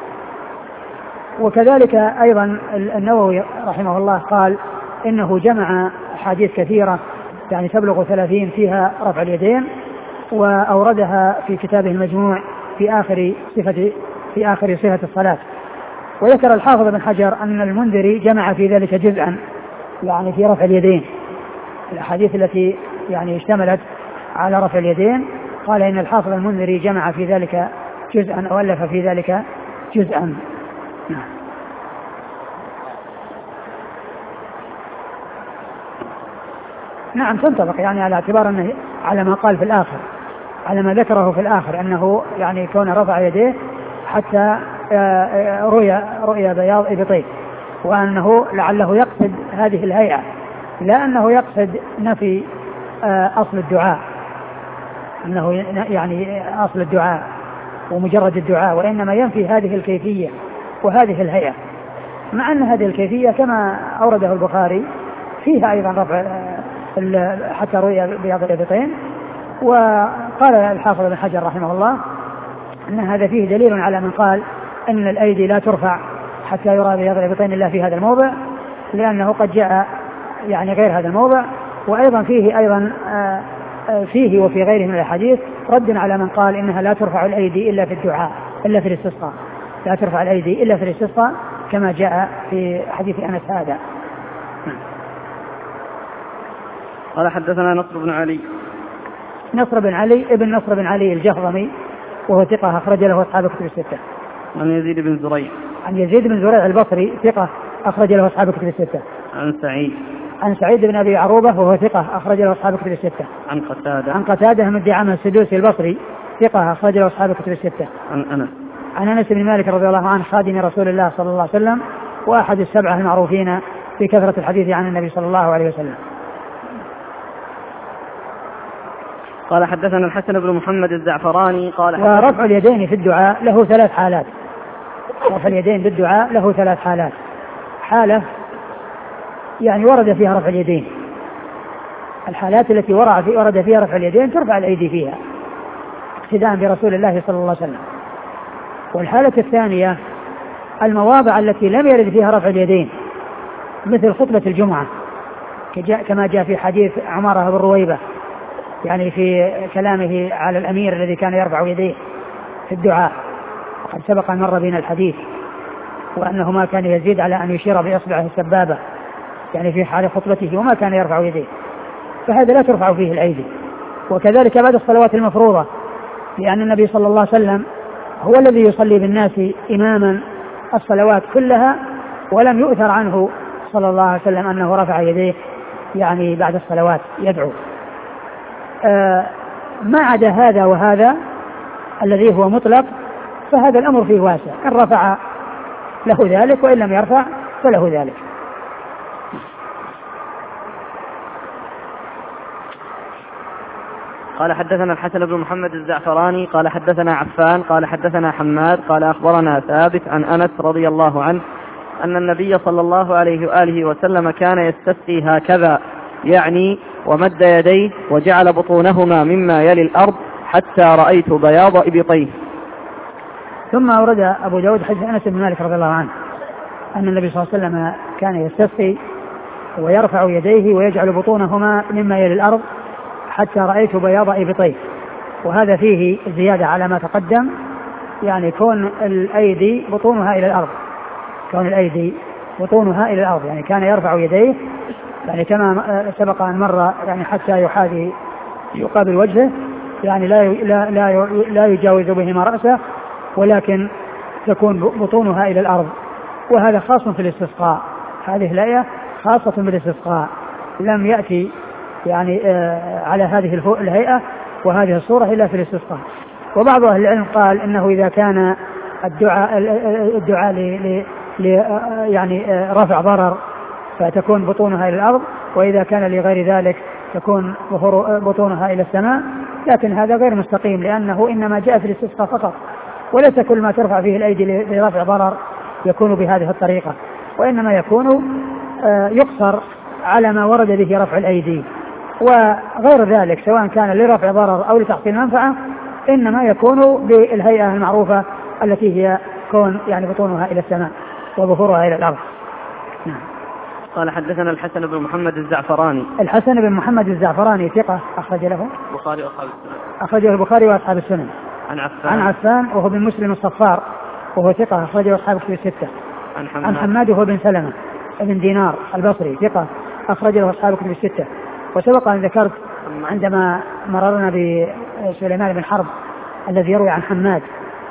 وكذلك أيضا النووي رحمه الله قال إنه جمع أحاديث كثيرة يعني تبلغ ثلاثين فيها رفع اليدين، وأوردها في كتابه المجموع في آخر صفة في آخر صفة الصلاة. وذكر الحافظ بن حجر أن المنذري جمع في ذلك جزءا يعني في رفع اليدين، الأحاديث التي يعني اشتملت على رفع اليدين، قال إن الحافظ المنذري جمع في ذلك جزءا أو ألف في ذلك جزءا. نعم. نعم تنطبق يعني على اعتبار أنه على ما قال في الآخر، على ما ذكره في الآخر أنه يعني كون رفع يديه حتى رؤيا رؤيا بياض إبطيه، وأنه لعله يقصد هذه الهيئة لا أنه يقصد نفي أصل الدعاء، أنه يعني أصل الدعاء ومجرد الدعاء، وإنما ينفي هذه الكيفية وهذه الهيئة، مع أن هذه الكيفية كما أورده البخاري فيها أيضا رفع حتى رؤيا بياض الإبطين. وقال الحافظ بن حجر رحمه الله أن هذا فيه دليل على من قال أن الأيدي لا ترفع حتى يرى بياض الإبطين إلا في هذا الموضع، لأنه قد جاء يعني غير هذا الموضع. وأيضا فيه أيضا فيه وفي غيره من الحديث رد على من قال إنها لا ترفع الأيدي إلا في الدعاء إلا في الاستسقاء، لا ترفع الأيدي إلا في الاستسقاء كما جاء في حديث أنس هذا. قال حدثنا نصر بن علي. نصر بن علي ابن نصر بن علي الجهضمي وهو ثقة أخرج له أصحاب الكتب الستة. عن يزيد بن زريع. عن يزيد بن زريع البصري ثقة أخرج له أصحاب الكتب الستة. عن سعيد. عن سعيد بن أبي عروبة وهو ثقة أخرج له أصحاب الكتب الستة. عن قتادة. عن قتادة بن دعامة السدوسي البصري ثقة أخرج له أصحاب الكتب الستة. عن أنس. عن أنس بن مالك رضي الله عنه خادم رسول الله صلى الله عليه وسلم وأحد السبعة المعروفين في كثرة الحديث عن النبي صلى الله عليه وسلم. قال حدثنا الحسن بن محمد الزعفراني قال ورفع اليدين في الدعاء له ثلاث حالات. رفع اليدين بالدعاء له ثلاث حالات. حالة يعني ورد فيها رفع اليدين، الحالات التي ورد فيها رفع اليدين ترفع الأيدي فيها اقتداء برسول الله صلى الله عليه وسلم. والحالة الثانية المواضع التي لم يرد فيها رفع اليدين مثل خطبة الجمعة كما جاء في حديث عمارة بن رويبة يعني في كلامه على الأمير الذي كان يرفع يديه في الدعاء، وقد سبق أن مر بنا الحديث، وأنه ما كان يزيد على أن يشير بإصبعه السبابة يعني في حال خطبته وما كان يرفع يديه، فهذا لا ترفع فيه الأيدي. وكذلك بعد الصلوات المفروضة، لأن النبي صلى الله عليه وسلم هو الذي يصلي بالناس إماما الصلوات كلها، ولم يؤثر عنه صلى الله عليه وسلم أنه رفع يديه يعني بعد الصلوات يدعو. آه ما عدا هذا وهذا الذي هو مطلق فهذا الأمر فيه واسع، إن رفع له ذلك وإن لم يرفع فله ذلك. قال حدثنا الحسن بن محمد الزعفراني قال حدثنا عفان قال حدثنا حماد قال أخبرنا ثابت عن أنس رضي الله عنه أن النبي صلى الله عليه وآله وسلم كان يستسقي هكذا، يعني ومد يديه وجعل بطونهما مما يلي الأرض حتى رأيت بياض إبطيه. ثم أورد أبو داود حديث أنس بن مالك رضي الله عنه أن النبي صلى الله عليه وسلم كان يستسقي ويرفع يديه ويجعل بطونهما مما يلي الأرض حتى رأيت بياض إبطيه. وهذا فيه زيادة على ما تقدم، يعني كون الأيدي بطونها إلى الأرض، كون الأيدي بطونها إلى الأرض، يعني كان يرفع يديه يعني كما سبق أن مر يعني حتى يحاذي يقابل وجهه، يعني لا لا لا لا يجاوز بهما رأسه، ولكن تكون بطونها إلى الأرض. وهذا خاص في الاستسقاء، هذه الآية خاصة بالاستسقاء، لم يأتي يعني آه على هذه الهيئة وهذه الصورة إلا في الاستسقاء. وبعض أهل العلم قال إنه إذا كان الدعاء الدعاء ل يعني رفع ضرر فتكون بطونها إلى الأرض، وإذا كان لغير ذلك تكون بطونها إلى السماء، لكن هذا غير مستقيم، لأنه إنما جاء في الاستسقاء فقط، وليس كل ما ترفع فيه الأيدي لرفع ضرر يكون بهذه الطريقة، وإنما يكون يقصر على ما ورد به رفع الأيدي، وغير ذلك سواء كان لرفع ضرر أو لتحصيل منفعة إنما يكون بالهيئة المعروفة التي هي كون يعني بطونها إلى السماء وظهورها إلى الأرض. نعم. قال حدثنا الحسن بن محمد الزعفراني. الحسن بن محمد الزعفراني ثقة أخرج له البخاري وأصحاب السنن. أخرجه البخاري وأصحاب السنن. عن عفان. عن عفان وهو بن مسلم الصفار وهو ثقة أخرجه أصحاب الكتب الستة. عن حماد. عن حماد وهو بن سلمة بن دينار البصري ثقة أخرجه أصحاب الكتب الستة. وسبق أن ذكرت عندما مررنا بسليمان بن حرب الذي يروي عن حماد،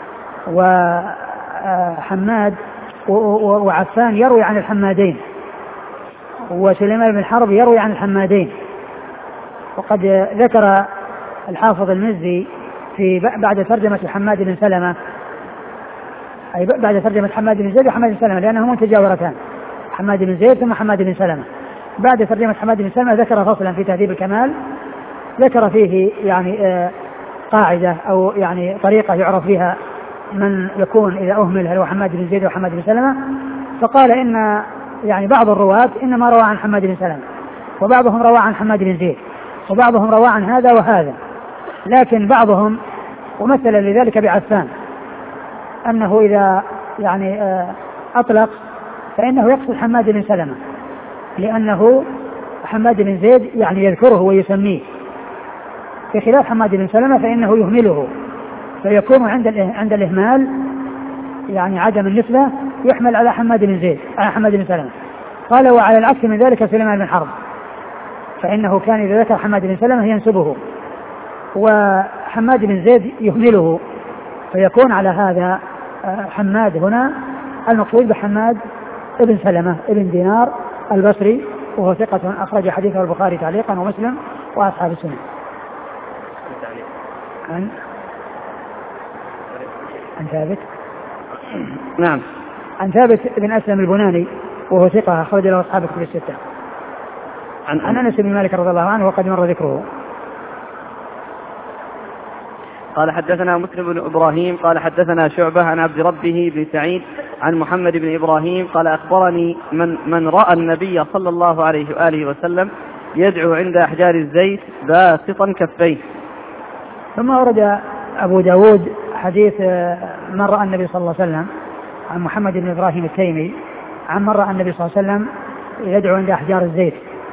وحماد وعفان يروي عن الحمادين، وسليمان بن حرب يروي عن الحمادين. وقد ذكر الحافظ المزي في بعد ترجمة حماد بن سلمة، أي بعد ترجمة حماد بن زيد وحماد بن سلمة لأنهما متجاورتان، حماد بن زيد ثم حماد بن سلمة. بعد ترجمة حماد بن سلمة ذكر فصلا في تهذيب الكمال ذكر فيه يعني آه قاعدة أو يعني طريقة يعرف بها من يكون إذا أهمل هل هو حماد بن زيد وحماد بن سلمة، فقال إن يعني بعض الرواة إنما روى عن حماد بن سلمة، وبعضهم روى عن حماد بن زيد، وبعضهم روى عن هذا وهذا، لكن بعضهم ومثل لذلك بعفان أنه إذا يعني أطلق فإنه يقصد حماد بن سلمة، لأنه حماد بن زيد يعني يذكره ويسميه، بخلاف حماد بن سلمة فإنه يهمله، فيكون عند عند الإهمال يعني عدم النسبة يحمل على حماد بن زيد على حماد بن سلمة. قال وعلى العكس من ذلك سليمان بن حرب، فإنه كان إذا ذكر حماد بن سلمة ينسبه، وحماد بن زيد يهمله، فيكون على هذا حماد هنا المقصود بحماد ابن سلمة ابن دينار البصري، وهو ثقة أخرج حديثه البخاري تعليقا ومسلم وأصحاب السنن. عن عن ثابت نعم عن ثابت بن أسلم البناني وهو ثقة أخرج له أصحاب الكتب الستة. عن عن أنس بن مالك رضي الله عنه وقد مر ذكره. قال حدثنا مسلم بن إبراهيم قال حدثنا شعبة عن عبد ربه بن سعيد عن محمد بن إبراهيم قال أخبرني من, من رأى النبي صلى الله عليه وآله وسلم يدعو عند أحجار الزيت باسطا كفيه. ثم ورد أبو داود حديث من رأى النبي صلى الله عليه وسلم عن محمد بن إبراهيم التيمي عن من رأى النبي صلى الله عليه وسلم يدعو عند أحجار الزيت،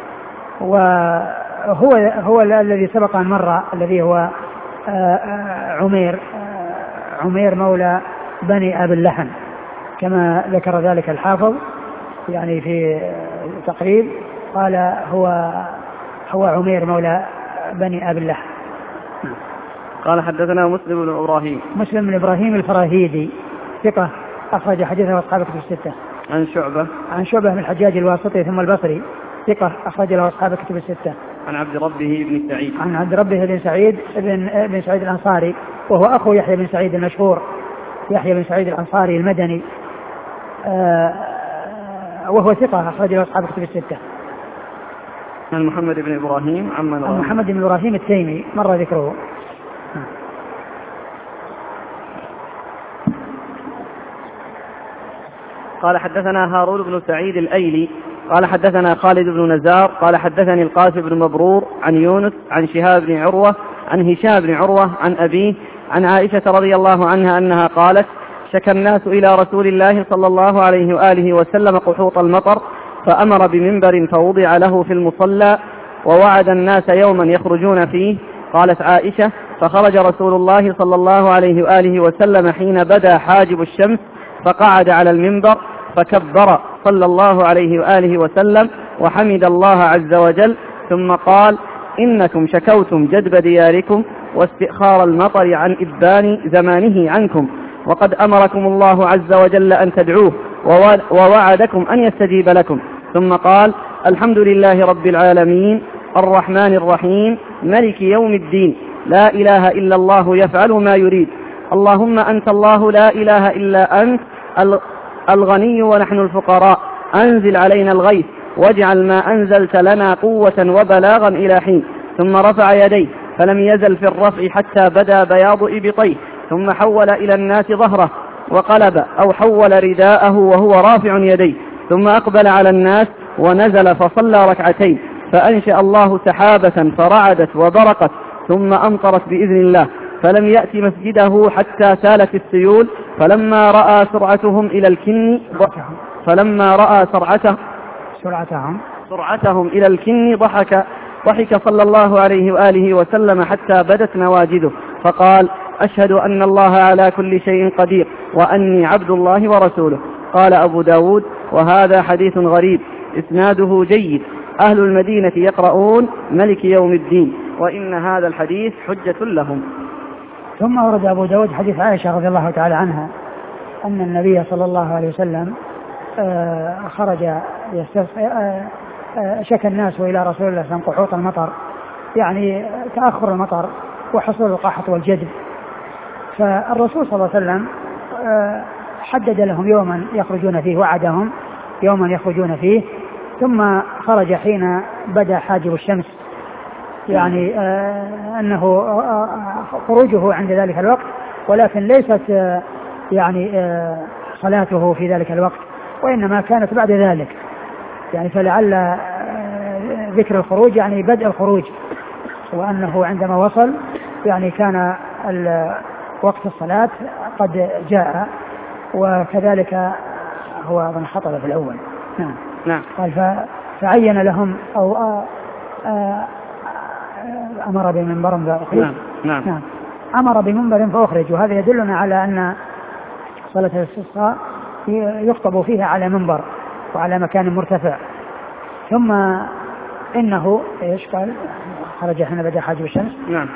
وهو هو الذي سبق أن مر الذي هو عمير عمير مولى بني أبي اللحم كما ذكر ذلك الحافظ يعني في تقريب، قال هو هو عمير مولى بني أبي اللحم. قال حدثنا مسلم بن إبراهيم مسلم بن إبراهيم الفراهيدي ثقة أخرج حديثه أصحاب الكتب الستة. عن شعبة عن شعبة بن الحجاج الواسطي ثم البصري ثقة أخرج له أصحاب الكتب الستة. عن عبد ربه بن سعيد عن عبد ربه بن سعيد بن بن سعيد الأنصاري وهو أخو يحيى بن سعيد المشهور، يحيى بن سعيد الأنصاري المدني، آه وهو ثقة أخرج له أصحاب الكتب الستة. عن محمد بن إبراهيم عن من عن محمد بن إبراهيم التيمي مر ذكره. قال حدثنا هارون بن سعيد الأيلي قال حدثنا خالد بن نزار قال حدثني القاسم بن مبرور عن يونس عن شهاب بن عروة عن هشام بن عروة عن أبيه عن عائشة رضي الله عنها أنها قالت شكى الناس إلى رسول الله صلى الله عليه وآله وسلم قحوط المطر فأمر بمنبر فوضع له في المصلى ووعد الناس يوما يخرجون فيه. قالت عائشة فخرج رسول الله صلى الله عليه وآله وسلم حين بدا حاجب الشمس فقعد على المنبر فكبر صلى الله عليه وآله وسلم وحمد الله عز وجل، ثم قال: إنكم شكوتم جدب دياركم واستئخار المطر عن إبان زمانه عنكم، وقد أمركم الله عز وجل أن تدعوه ووعدكم أن يستجيب لكم. ثم قال: الحمد لله رب العالمين الرحمن الرحيم ملك يوم الدين، لا إله إلا الله يفعل ما يريد، اللهم أنت الله لا إله إلا أنت الغني ونحن الفقراء، أنزل علينا الغيث واجعل ما أنزلت لنا قوة وبلاغا إلى حين. ثم رفع يديه فلم يزل في الرفع حتى بدا بياض إبطيه، ثم حول إلى الناس ظهره وقلب أو حول رداءه وهو رافع يديه، ثم أقبل على الناس ونزل فصلى ركعتين، فأنشأ الله سحابة فرعدت وبرقت ثم أمطرت بإذن الله، فلم يأت مسجده حتى سالت السيول، فلما رأى سرعتهم إلى الكن فلما رأى سرعته سرعتهم سرعتهم إلى الكن ضحك ضحك صلى الله عليه وآله وسلم حتى بدت نواجذه، فقال: أشهد أن الله على كل شيء قدير وأني عبد الله ورسوله. قال أبو داود: وهذا حديث غريب إسناده جيد، أهل المدينة يقرؤون ملك يوم الدين، وإن هذا الحديث حجة لهم. ثم ورد أبو داود حديث عائشة رضي الله تعالى عنها أن النبي صلى الله عليه وسلم خرج شكى الناس إلى رسول الله صلى الله عليه وسلم قحوط المطر، يعني تأخر المطر وحصول القحط والجدب، فالرسول صلى الله عليه وسلم حدد لهم يوما يخرجون فيه، وعدهم يوما يخرجون فيه، ثم خرج حين بدا حاجب الشمس، يعني أنه خروجه عند ذلك الوقت، ولكن ليست يعني صلاته في ذلك الوقت، وإنما كانت بعد ذلك، يعني فلعل ذكر الخروج يعني بدء الخروج، وأنه عندما وصل يعني كان وقت الصلاة قد جاء، وكذلك هو من خطب في الأول. نعم. نعم. قال فعين لهم أو أمر بمنبر فأخرج. نعم. نعم. نعم. أمر بمنبر فأخرج، وهذا يدلنا على أن صلاة الاستسقاء يخطب فيها على منبر وعلى مكان مرتفع. ثم إنه إيش قال؟ خرج حين بدأ حاجب الشمس. نعم.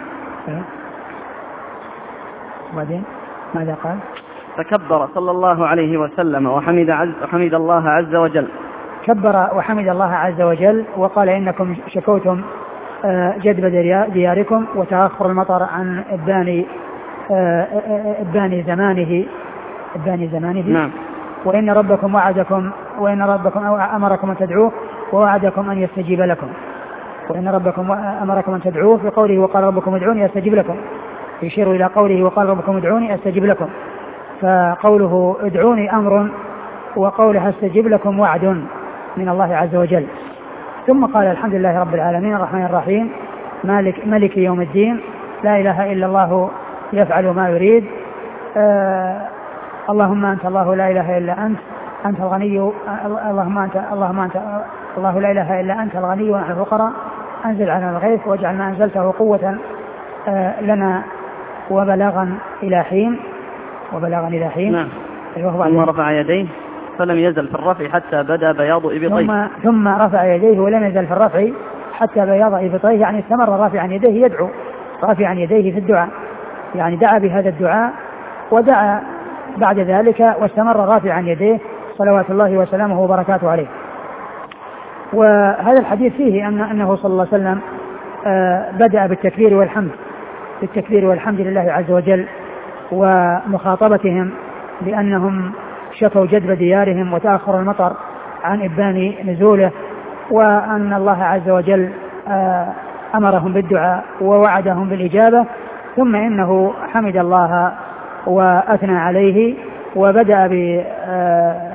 وبعدين ماذا قال؟ فكبر صلى الله عليه وسلم وحمد, عز وحمد الله عز وجل. كبر وحمد الله عز وجل وقال: إنكم شكوتم جدب دياركم وتأخر المطر عن إبان إبان زمانه إبان زمانه نعم. وإن ربكم وعدكم وإن ربكم أمركم أن تدعوه ووعدكم أن يستجيب لكم، وإن ربكم أمركم أن تدعوه في قوله وقال ربكم ادعوني أستجيب لكم، يشير إلى قوله وقال ربكم ادعوني أستجيب لكم، فقوله ادعوني أمر وقوله أستجيب لكم وعد من الله عز وجل. ثم قال: الحمد لله رب العالمين الرحمن الرحيم مالك, ملك يوم الدين، لا إله إلا الله يفعل ما يريد، آه اللهم أنت الله لا إله إلا أنت أنت الغني اللهم أنت اللهم أنت الله لا إله إلا أنت الغني ونحن الفقراء، أنزل علينا الغيث واجعل ما أنزلته قوة آه لنا وبلاغا إلى حين وبلاغا إلى حين. نعم. ثم رفع يديه فلم يزل في الرفع حتى بدا بياض إبطيه. ثم, ثم رفع يديه ولم يزل في الرفع حتى بياض إبطيه، يعني استمر رافعا يديه يدعو رافعا يديه في الدعاء، يعني دعا بهذا الدعاء ودعا بعد ذلك واستمر رافعا يديه صلوات الله وسلامه وبركاته عليه. وهذا الحديث فيه أن أنه صلى الله عليه وسلم بدأ بالتكبير والحمد بالتكبير والحمد لله عز وجل، ومخاطبتهم بأنهم شكوا جدب ديارهم وتأخر المطر عن إبان نزوله، وأن الله عز وجل أمرهم بالدعاء ووعدهم بالإجابة. ثم إنه حمد الله وأثنى عليه وبدأ بهذه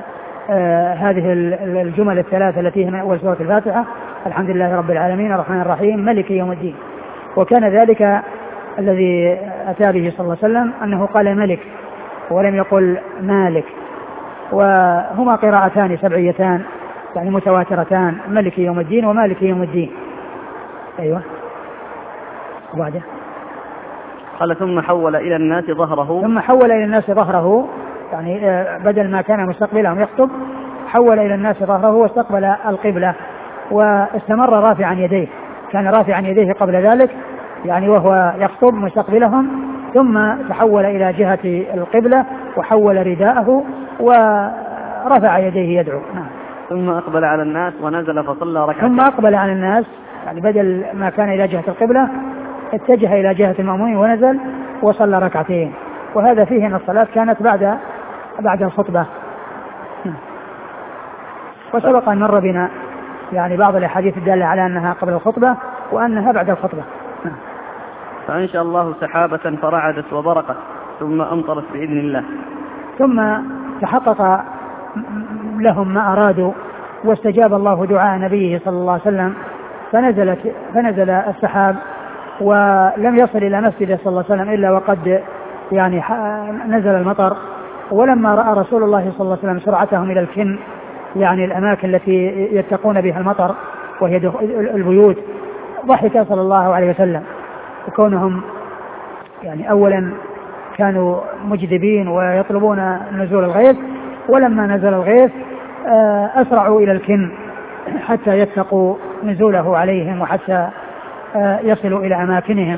الجمل الثلاثة التي هي أول سورة الفاتحة: الحمد لله رب العالمين الرحمن الرحيم ملك يوم الدين. وكان ذلك الذي أتى به صلى الله عليه وسلم أنه قال ملك ولم يقل مالك، وهما قراءتان سبعيتان يعني متواترتان: ملك يوم الدين ومالك يوم الدين. أيوة. وبعده قال: ثم حول إلى الناس ظهره ثم حول إلى الناس ظهره يعني بدل ما كان مستقبلهم يخطب فحول إلى الناس ظهره واستقبل القبلة واستمر رافعا يديه، كان رافعا يديه قبل ذلك يعني وهو يخطب مستقبلهم، ثم تحول إلى جهة القبلة وحول رداءه ورفع يديه يدعو. نعم. ثم أقبل على الناس ونزل فصلى ركعتين. ثم أقبل على الناس يعني بدل ما كان إلى جهة القبلة اتجه إلى جهة المأمومين ونزل وصلى ركعتين، وهذا فيه أن الصلاة كانت بعد بعد الخطبة. وسبق أن مر بنا يعني بعض الأحاديث الدالة على أنها قبل الخطبة وأنها بعد الخطبة. فأنشأ الله سحابة فرعدت وبرقت ثم أمطرت بإذن الله. ثم تحقق لهم ما أرادوا واستجاب الله دعاء نبيه صلى الله عليه وسلم، فنزلت فنزل السحاب ولم يصل إلى مسجد صلى الله عليه وسلم إلا وقد يعني نزل المطر. ولما رأى رسول الله صلى الله عليه وسلم سرعتهم إلى الكن يعني الأماكن التي يتقون بها المطر وهي البيوت ضحك صلى الله عليه وسلم، وكونهم يعني أولا كانوا مجذبين ويطلبون نزول الغيث، ولما نزل الغيث أسرعوا إلى الكن حتى يتقوا نزوله عليهم وحتى يصلوا إلى أماكنهم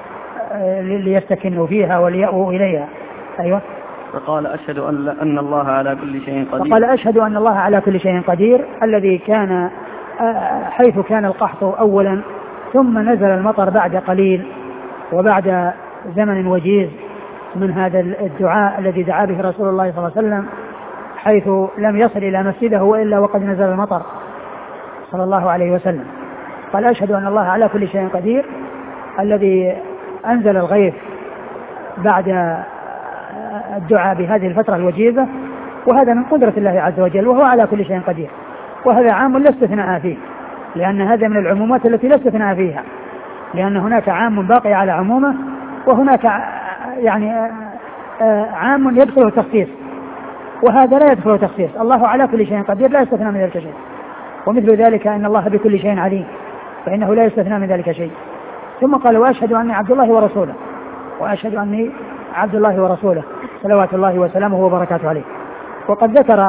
ليستكنوا فيها وليأووا إليها. أيوة. فقال أشهد أن, أن الله على كل شيء قدير. فقال أشهد أن الله على كل شيء قدير، الذي كان حيث كان القحط أولا ثم نزل المطر بعد قليل وبعد زمن وجيز من هذا الدعاء الذي دعا به رسول الله صلى الله عليه وسلم، حيث لم يصل إلى مسجده وإلا وقد نزل المطر صلى الله عليه وسلم. قال أشهد أن الله على كل شيء قدير، الذي أنزل الغيث بعد الدعاء بهذه الفترة الوجيزة، وهذا من قدرة الله عز وجل، وهو على كل شيء قدير، وهذا عام لا استثناء فيه، لأن هذا من العمومات التي لا استثناء فيها، لأن هناك عام باقي على عمومه وهناك يعني عام يدخله تخصيص، وهذا لا يدخله تخصيص. الله على كل شيء قدير لا يستثنى من ذلك شيء، ومثل ذلك أن الله بكل شيء عليم فإنه لا يستثنى من ذلك شيء. ثم قال وأشهد أني عبد الله ورسوله، وأشهد أني عبد الله ورسوله صلوات الله وسلامه وبركاته عليه. وقد ذكر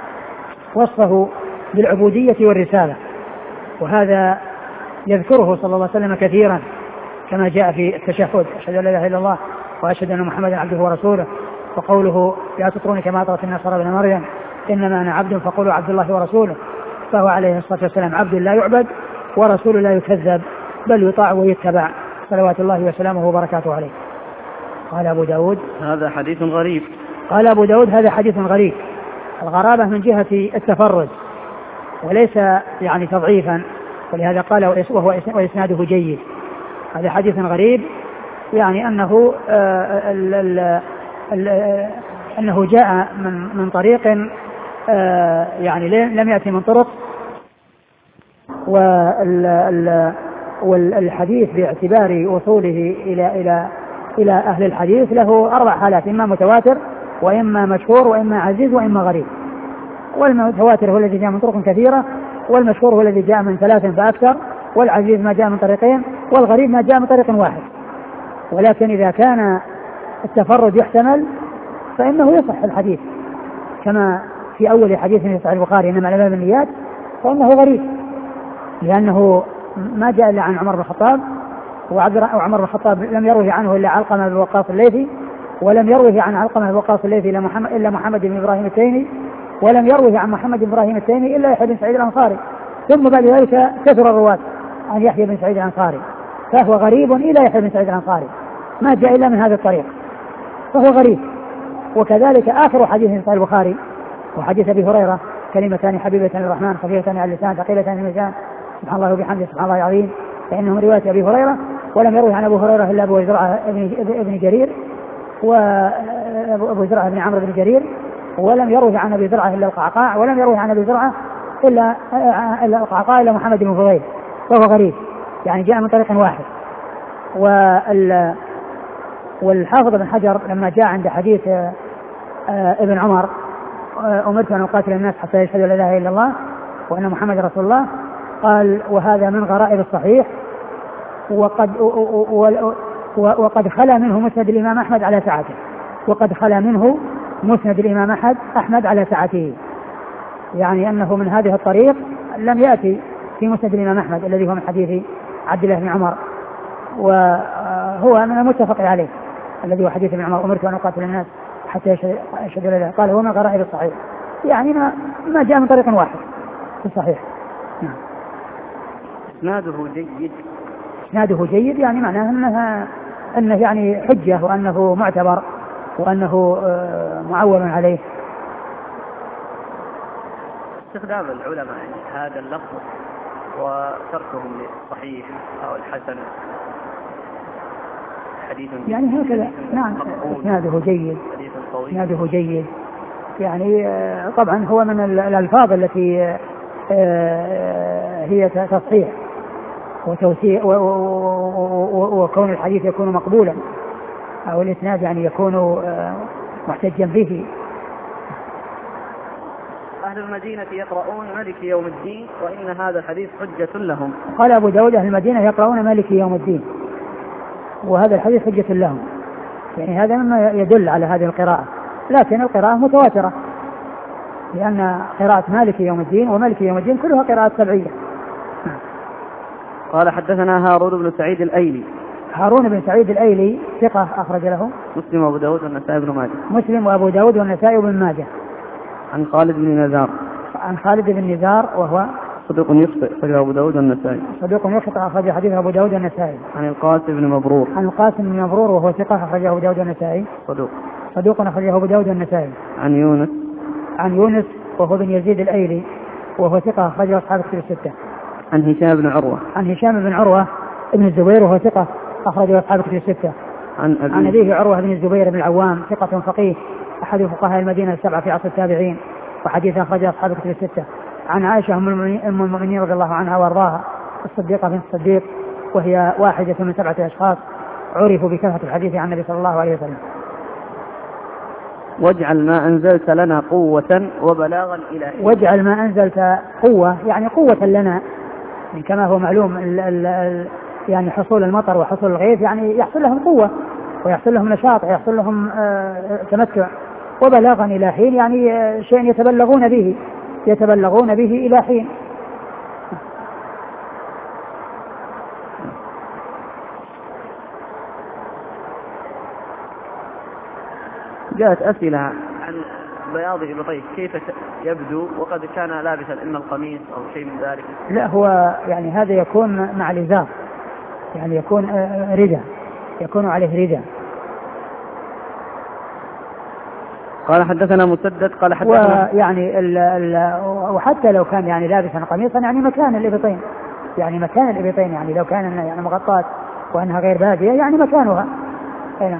وصفه بالعبودية والرسالة، وهذا يذكره صلى الله عليه وسلم كثيرا كما جاء في التشهد: أشهد أن لا إله إلا الله وأشهد أن محمدا عبده ورسوله. وقوله: لا تطروني كما أطرت النصارى ابن مريم إنما أنا عبد فقولوا عبد الله ورسوله. فهو عليه الصلاة والسلام عبد لا يعبد ورسول لا يكذب بل يطاع ويتبع صلوات الله وسلامه وبركاته عليه. قال أبو داود: هذا حديث غريب. قال أبو داود: هذا حديث غريب. الغرابة من جهة التفرد وليس يعني تضعيفا، ولهذا قال وهو وإسناده جيد. هذا حديث غريب يعني أنه آه ال ال ال أنه جاء من من طريق آه يعني لم يأتي من طرق. والحديث باعتبار وصوله إلى إلى إلى أهل الحديث له أربع حالات: إما متواتر وإما مشهور وإما عزيز وإما غريب. والمتواتر هو الذي جاء من طرق كثيرة، والمشهور هو الذي جاء من ثلاث فأكثر، والعزيز ما جاء من طريقين، والغريب ما جاء من طريق واحد. ولكن إذا كان التفرد يحتمل فإنه يصح الحديث، كما في أول حديث في صحيح البخاري: إنما الأعمال بالنيات، فإنه غريب لأنه ما جاء إلا عن عمر بن الخطاب، وعمر بن الخطاب لم يروه عنه إلا علقمة بن وقاص الليثي، ولم يروه عن علقمة بن وقاص الليثي إلا محمد, إلا محمد بن إبراهيم التيمي، ولم يروه عن محمد بن إبراهيم التيمي إلا يحيى بن سعيد الأنصاري، ثم بعد ذلك كثر الرواة عن يحيى بن سعيد الأنصاري، فهو غريب إلى يحيى بن سعيد الأنصاري، ما جاء إلا من هذا الطريق، فهو غريب. وكذلك آخر حديث في صحيح البخاري وحديث أبي هريرة: كلمتان حبيبتان للرحمن خفيفتان على اللسان ثقيلتان في الميزان سبحان الله وبحمده سبحان الله العظيم، فإنه من رواية أبي هريرة، ولم يروي عن أبو هريرة إلا أبو زرعة ابن جرير وأبو زرعة بن عمرو بن جرير، ولم يروي عن أبي زرعة إلا القعقاع، ولم يروي عن أبي زرعة إلا إلا القعقاع إلا محمد بن فضيل، فهو غريب يعني جاء من طريق واحد. وال والحافظ بن حجر لما جاء عند حديث ابن عمر: أمرت أن أقاتل الناس حتى يشهدوا لا إله إلا الله وأن محمد رسول الله، قال: وهذا من غرائب الصحيح، وقد وقد خلا منه مسند الإمام أحمد على سعته، وقد خلا منه مسند الإمام أحمد أحمد على سعته. يعني أنه من هذه الطريق لم يأتي في مسند الإمام أحمد الذي هو من حديث عبد الله بن عمر، وهو من المتفق عليه الذي هو حديث ابن عمر أمرت أن أقاتل الناس حتى يشهدوا لا إله. قال هو من غرائب الصحيح، يعني ما, ما جاء من طريق واحد في الصحيح. نعم. إسناده جيد. إسناده جيد يعني معناه أنه, أنه يعني حجة وأنه معتبر وأنه معول عليه. استخدام العلماء هذا اللفظ وتركهم للصحيح أو الحسن حديث يعني هكذا. نعم إسناده جيد، إسناده جيد يعني طبعا هو من الألفاظ التي هي تصحيح وتوسيع وكون الحديث يكون مقبولا أو الإسناد يعني يكون محتجا به. أهل المدينة يقرؤون مالك يوم الدين وإن هذا الحديث حجة لهم. قال أبو داود أهل المدينة يقرؤون مالك يوم الدين وهذا الحديث حجة لهم، يعني هذا مما يدل على هذه القراءة، لكن القراءة متواترة لأن قراءة مالك يوم الدين ومالك يوم الدين كلها قراءة سبعية. قال حدثنا هارون بن سعيد الأيلي. هارون بن سعيد الأيلي ثقة أخرج له مسلم وأبو داود والنسائي بن ماجه. مسلم وأبو داود والنسائي بن ماجه. عن خالد بن نزار. عن خالد بن نزار وهو صدوق يخطئ أخرجه أبو داود والنسائي. صدوق يخطئ أخرج حديث أبو داود والنسائي. عن القاسم بن مبرور. عن القاسم بن مبرور وهو ثقة أخرجه أبو داود والنسائي. صدوق. صدوق أخرجه أبو داود والنسائي. عن يونس. عن يونس وهو بن يزيد الأيلي وهو ثقة أخرجه أصحاب الكتب الستة. عن هشام بن عروة. عن هشام بن عروة ابن الزبير وهو ثقة أخرجه أصحاب الكتب الستة. عن أبيه. عن أبيه عروة بن الزبير بن العوام ثقة فقيه أحد فقهاء المدينة السبعة في عصر التابعين وحديث أخرجه أصحاب الكتب الستة. عن عائشة أم المؤمنين رضي الله عنها وارضاها الصديقة بنت الصديق وهي واحدة من سبعة أشخاص عرفوا بكثرة الحديث عن النبي صلى الله عليه وسلم. واجعل ما أنزلت لنا قوة وبلاغا إلى حين. واجعل ما أنزلت قوة يعني قوة لنا، يعني كما هو معلوم ال ال ال يعني حصول المطر وحصول الغيث يعني يحصل لهم قوة ويحصل لهم نشاط ويحصل لهم آه تمتع، وبلاغا إلى حين يعني آه شيء يتبلغون به يتبلغون به إلى حين. جاءت أسئلة عن بياض إبطيه كيف يبدو وقد كان لابسا إما القميص أو شيء من ذلك. لا هو يعني هذا يكون مع الإزار، يعني يكون رداء يكون عليه رداء. قال حدثنا مسدد قال حدثنا ويعني ال ال وحتى لو كان يعني لابسا قميصا يعني مكان الإبطين يعني مكان الإبطين يعني لو كان يعني مغطاة وأنها غير بادية يعني مكانها. أين.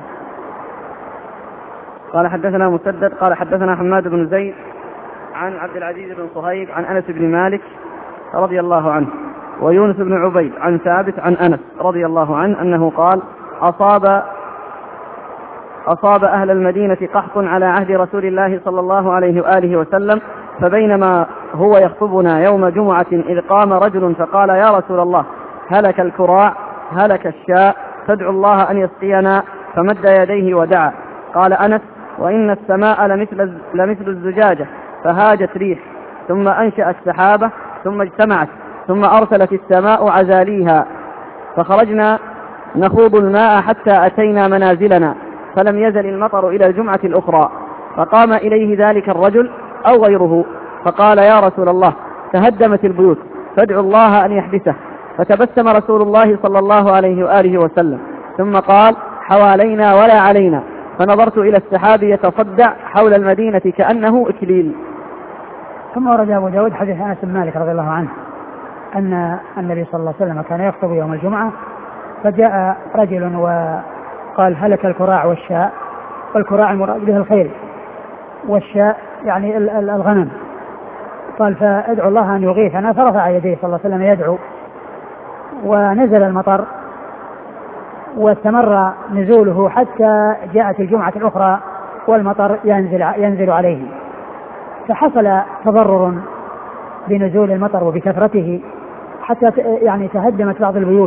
قال حدثنا مسدد قال حدثنا حماد بن زيد عن عبد العزيز بن صهيب عن أنس بن مالك رضي الله عنه ويونس بن عبيد عن ثابت عن أنس رضي الله عنه أنه قال أصاب أصاب أهل المدينة قحط على عهد رسول الله صلى الله عليه وآله وسلم، فبينما هو يخطبنا يوم جمعة إذ قام رجل فقال يا رسول الله هلك الكراع هلك الشاء فادعوا الله أن يسقينا، فمد يديه ودعا. قال أنس وإن السماء لمثل, لمثل الزجاجة فهاجت ريح ثم أنشأت سحابة ثم اجتمعت ثم أرسلت السماء عزاليها، فخرجنا نخوض الماء حتى أتينا منازلنا فلم يزل المطر إلى الجمعة الأخرى، فقام إليه ذلك الرجل أو غيره فقال يا رسول الله تهدمت البيوت فادعوا الله أن يحبسه، فتبسم رسول الله صلى الله عليه وآله وسلم ثم قال حوالينا ولا علينا، فنظرت إلى السحاب يتصدع حول المدينة كأنه إكليل. ثم ورد أبو داود حديث أنس بن مالك رضي الله عنه أن النبي صلى الله عليه وسلم كان يخطب يوم الجمعة فجاء رجل وقال هلك الكراع والشاء، والكراع المراد به الخيل والشاء يعني الغنم، قال فادعوا الله أن يغيثنا، فرفع يديه صلى الله عليه وسلم يدعو ونزل المطر واستمر نزوله حتى جاءت الجمعة الأخرى والمطر ينزل, ينزل عليه، فحصل تضرر بنزول المطر وبكثرته حتى يعني تهدمت بعض البيوت.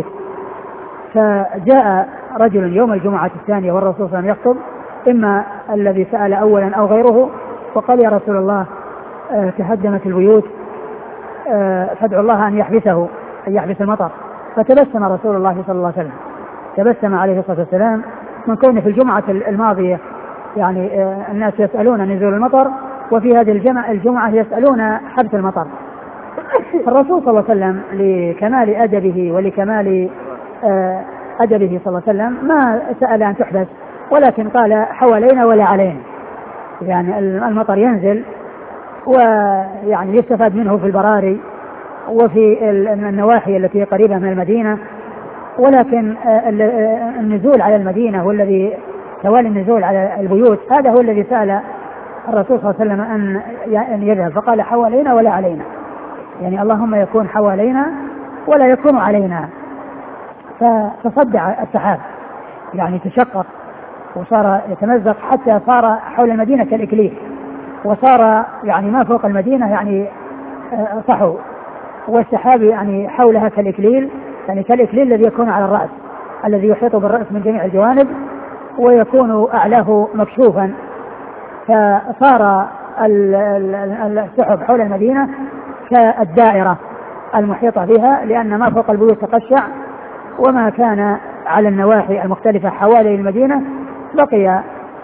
فجاء رجل يوم الجمعة الثانية والرسول صلى الله عليه وسلم يخطب، إما الذي سأل أولا أو غيره، وقال يا رسول الله تهدمت البيوت فادعوا الله أن يحبسه أن يحبس المطر. فتبسم رسول الله صلى الله عليه وسلم، تبسم عليه الصلاة والسلام من كونه في الجمعة الماضية يعني الناس يسألون نزول المطر، وفي هذه الجمعة, الجمعة يسألون حبس المطر. الرسول صلى الله عليه وسلم لكمال أدبه ولكمال أدبه صلى الله عليه وسلم ما سأل أن تحبس، ولكن قال حوالينا ولا علينا، يعني المطر ينزل ويعني يستفاد منه في البراري وفي النواحي التي قريبة من المدينة، ولكن النزول على المدينة هو الذي توالي النزول على البيوت هذا هو الذي سأل الرسول صلى الله عليه وسلم أن يذهب، فقال حوالينا ولا علينا، يعني اللهم يكون حوالينا ولا يكون علينا. فتصدع السحاب يعني تشقق وصار يتمزق حتى صار حول المدينة كالإكليل، وصار يعني ما فوق المدينة يعني صحو، والسحاب يعني حولها كالإكليل، يعني كالإكليل الذي يكون على الرأس الذي يحيط بالرأس من جميع الجوانب ويكون أعلاه مكشوفا. فصار السحب حول المدينة كالدائرة المحيطة بها، لأن ما فوق البيوت تقشع وما كان على النواحي المختلفة حوالي المدينة بقي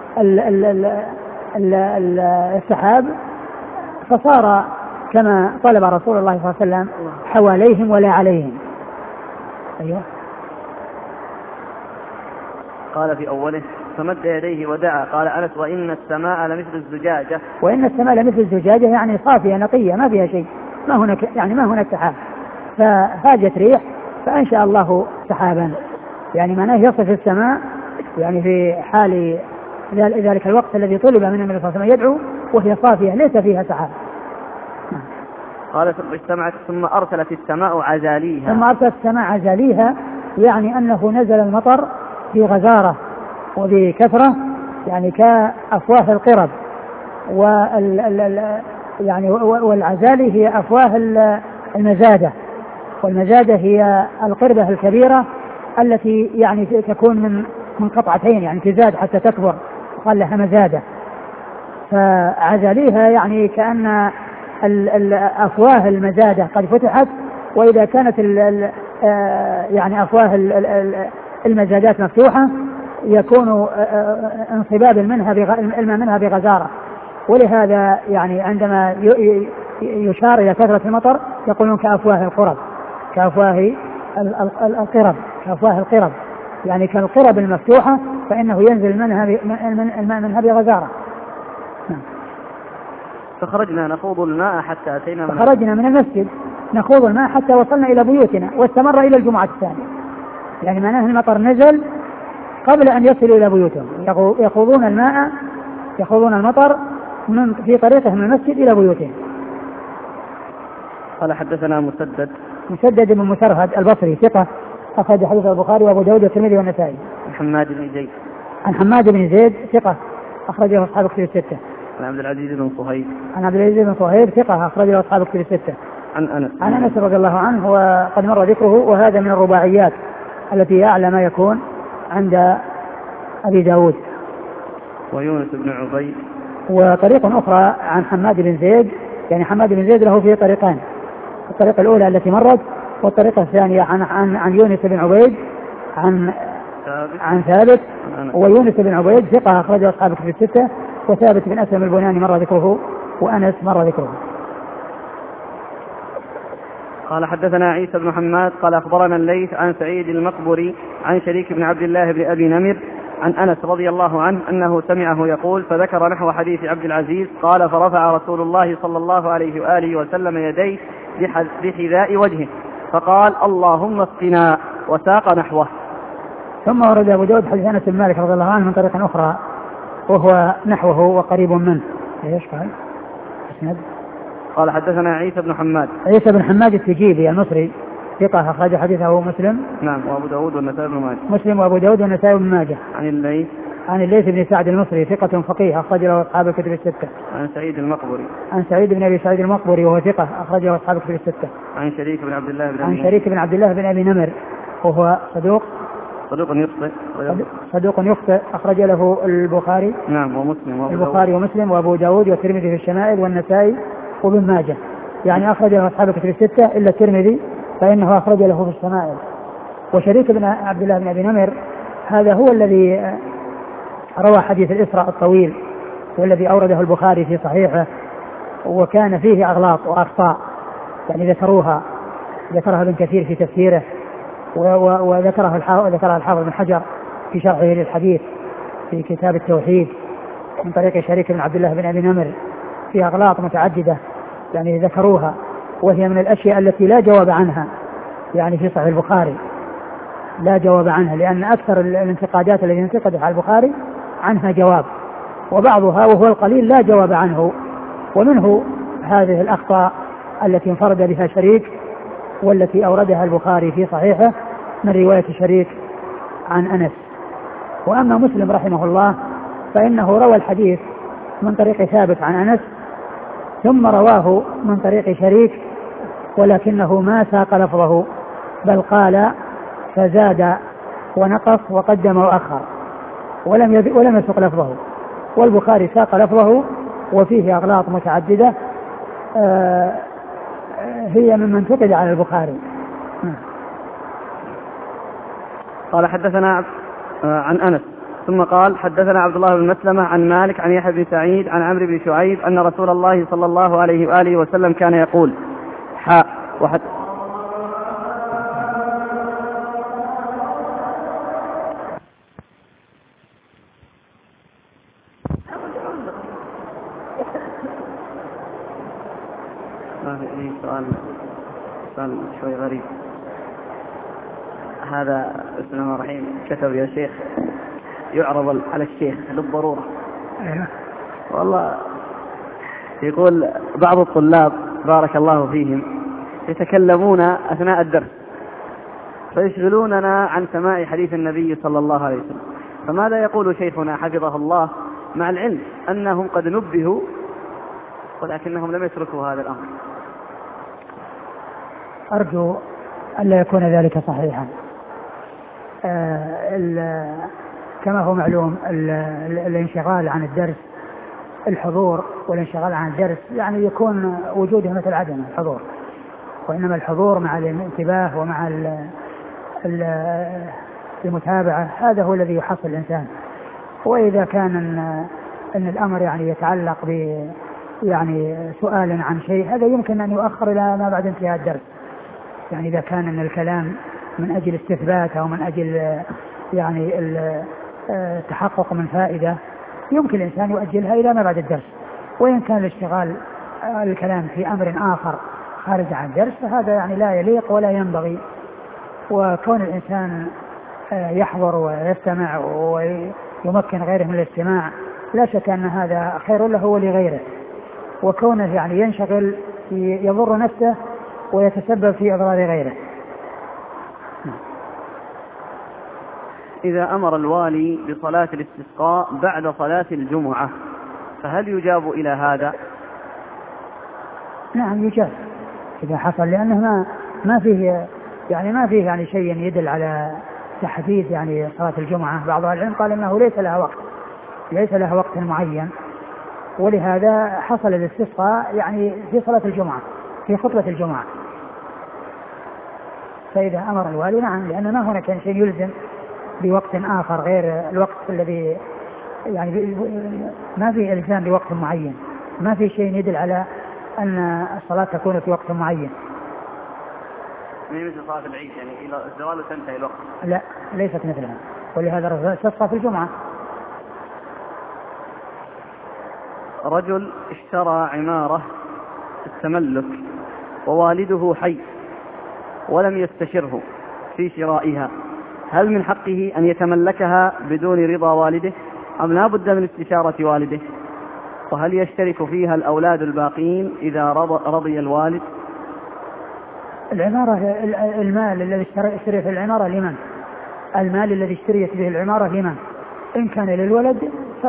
السحاب، فصار كما طلب رسول الله صلى الله عليه وسلم حواليهم ولا عليهم. أيوة. قال في أوله فمد يديه ودعا. قال أنس وإن السماء لمثل الزجاجة. وإن السماء لمثل الزجاجة يعني صافية نقية ما فيها شيء، ما هناك يعني ما هناك سحاب، فهاجت ريح فأنشأ الله سحابا، يعني معناه يصف السماء يعني في حال ذلك الوقت الذي طلب من النبي صلى الله عليه وسلم يدعو وهي صافية ليس فيها سحاب. قال ثم اجتمعت ثم أرسلت السماء عزاليها. ثم أرسلت السماء عزاليها يعني أنه نزل المطر في غزارة وبكثرة، يعني كأفواه القرب، وال يعني والعزالي هي أفواه المزادة، والمزادة هي القربة الكبيرة التي يعني تكون من من قطعتين يعني تزاد حتى تكبر، قال لها مزادة. فعزاليها يعني كأن أفواه المزادة قد فتحت، وإذا كانت ال ال يعني أفواه المزادات مفتوحة يكون انصباب منها الماء منها بغزارة، ولهذا يعني عندما يشار إلى كثرة المطر يقولون كأفواه القرب، كأفواه القرب، كأفواه القرب يعني كالقرب المفتوحة، فإنه ينزل منها الماء منها بغزارة. فخرجنا نخوض الماء حتى أتينا من خرجنا من المسجد نخوض الماء حتى وصلنا إلى بيوتنا، واستمر إلى الجمعة الثانية، يعني معناه المطر نزل قبل أن يصلوا إلى بيوتهم، يخوضون الماء يخوضون المطر من في طريقهم من المسجد إلى بيوتهم. قال حدثنا مسدد مسدد بن مسرهد البصري ثقة أخرج حديث البخاري وأبو داود والترمذي والنسائي. عن حماد بن زيد عن حماد بن زيد ثقة أخرجه أصحاب كتب الستة. عن عبد العزيز بن صهيب عن عبد العزيز بن صهيب ثقة أخرجه أصحاب كتب الستة. عن أنس عن أنس رضي الله عنه وقد مر ذكره، وهذا من الرباعيات التي أعلى ما يكون عند أبي داود. ويونس بن عبيد. وطريق أخرى عن حماد بن زيد، يعني حماد بن زيد له في طريقان، الطريقة الأولى التي مرت، والطريقة الثانية عن عن, عن يونس بن عبيد عن ثابت. عن ثابت. ويونس بن عبيد ثقة أخرجه أصحاب الكتب الستة، وثابت بن أسلم البناني مر ذكره، وأنس مر ذكره. قال حدثنا عيسى بن حماد قال أخبرنا الليث عن سعيد المقبري عن شريك بن عبد الله بن أبي نمر عن أنس رضي الله عنه أنه سمعه يقول فذكر نحو حديث عبد العزيز. قال فرفع رسول الله صلى الله عليه وآله وسلم يديه بحذاء وجهه فقال اللهم اسقنا، وساق نحوه. ثم ورد أبو داود حديث أنس بن مالك رضي الله عنه من طريق أخرى وهو نحوه وقريب منه. ايش قال؟ اسند. قال حدثنا عيسى بن حماد. عيسى بن حماد التجيبي المصري ثقة أخرج حديثه مسلم. نعم. وأبو داود والنسائي بن ماجه. مسلم وأبو داود والنسائي بن ماجه. عن الليث. عن الليث بن سعد المصري ثقة فقيه أخرج له أصحاب الكتب الستة. عن سعيد المقبري. عن سعيد بن أبي سعيد المقبري وهو ثقة أخرج له أصحاب الكتب الستة. عن شريك بن عبد الله بن عن شريك بن عبد الله بن أبي نمر وهو صدوق صدوق يخطئ صدوق يخطئ أخرج له البخاري. نعم. ومسلم وأبو البخاري ومسلم وأبو داود والترمذي في الشمائل والنسائي وابن ماجه، يعني أخرج له أصحاب الكتب الستة إلا الترمذي فإنه أخرج له في الشمائل. وشريك بن عبد الله بن أبي نمر هذا هو الذي روى حديث الإسراء الطويل والذي أورده البخاري في صحيحه، وكان فيه أغلاط وأخطاء يعني ذكروها ذكرها ابن كثير في تفسيره، وذكرها الحافظ بن حجر في شرحه للحديث في كتاب التوحيد من طريق شريك بن عبد الله بن أبي نمر، في أغلاط متعددة يعني ذكروها، وهي من الأشياء التي لا جواب عنها يعني في صحيح البخاري، لا جواب عنها، لأن أكثر الانتقادات التي انتقدت على البخاري عنها جواب، وبعضها وهو القليل لا جواب عنه. ومنه هذه الأخطاء التي انفرد بها شريك والتي أوردها البخاري في صحيحه من رواية شريك عن أنس. وأما مسلم رحمه الله فإنه روى الحديث من طريق ثابت عن أنس ثم رواه من طريق شريك، ولكنه ما ساق لفظه بل قال فزاد ونقص وقدم وأخر ولم ولم يسق لفظه، والبخاري ساق لفظه وفيه أغلاط متعددة آه هي ممن انتقد على البخاري. قال حدثنا عن أنس ثم قال حدثنا عبد الله بن مسلمة عن مالك عن يحيى بن سعيد عن عمرو بن شعيب أن رسول الله صلى الله عليه وآله وسلم كان يقول حاء وحد سؤال سؤال شوي غريب. هذا بسم الله الرحمن الرحيم كتب يا شيخ يعرض على الشيخ للضرورة. أيوة. والله يقول بعض الطلاب بارك الله فيهم يتكلمون أثناء الدرس فيشغلوننا عن سماع حديث النبي صلى الله عليه وسلم، فماذا يقول شيخنا حفظه الله مع العلم أنهم قد نبهوا ولكنهم لم يتركوا هذا الأمر؟ أرجو ألا يكون ذلك صحيحا. آه كما هو معلوم الانشغال عن الدرس، الحضور والانشغال عن الدرس يعني يكون وجوده مثل عدم الحضور، وإنما الحضور مع الانتباه ومع المتابعة هذا هو الذي يحصل الإنسان. وإذا كان أن, أن الأمر يعني يتعلق ب يعني سؤال عن شيء هذا يمكن أن يؤخر إلى ما بعد انتهاء الدرس. يعني إذا كان أن الكلام من أجل استثبات أو من أجل يعني التحقق من فائدة يمكن الإنسان يؤجلها إلى ما بعد الدرس. وإن كان الاشتغال الكلام في أمر آخر خارج عن الدرس فهذا يعني لا يليق ولا ينبغي. وكون الإنسان يحضر ويستمع ويمكن غيره من الاستماع لا شك أن هذا خير له ولغيره، وكونه يعني ينشغل يضر نفسه ويتسبب في أضرار غيره. إذا أمر الوالي بصلاة الاستسقاء بعد صلاة الجمعة فهل يجاب إلى هذا؟ نعم يجاب إذا حصل، لأنه ما ما فيه يعني ما فيه يعني شيء يدل على تحديد يعني صلاة الجمعة. بعض العلم قال إنه ليس لها وقت ليس لها وقت معين، ولهذا حصل الاستسقاء يعني في صلاة الجمعة في خطبة الجمعة. فإذا أمر الوالي نعم، لأن ما هناك شيء يلزم بوقت آخر غير الوقت الذي يعني ما في إلزام بوقت معين، ما في شيء يدل على أن الصلاة تكون في وقت معين. من مثل صلاة العيد يعني إلى الزوال تنتهي الوقت؟ لا ليست مثلها، ولهذا استسقى في الجمعة. رجل اشترى عمارة التملك ووالده حي ولم يستشره في شرائها، هل من حقه أن يتملكها بدون رضا والده أم لا بد من استشارة والده؟ وهل يشترك فيها الأولاد الباقين إذا رضي الوالد؟ العمارة المال الذي اشتري في العمارة لمن؟ المال الذي اشتريت به العمارة لمن؟ إن كان للولد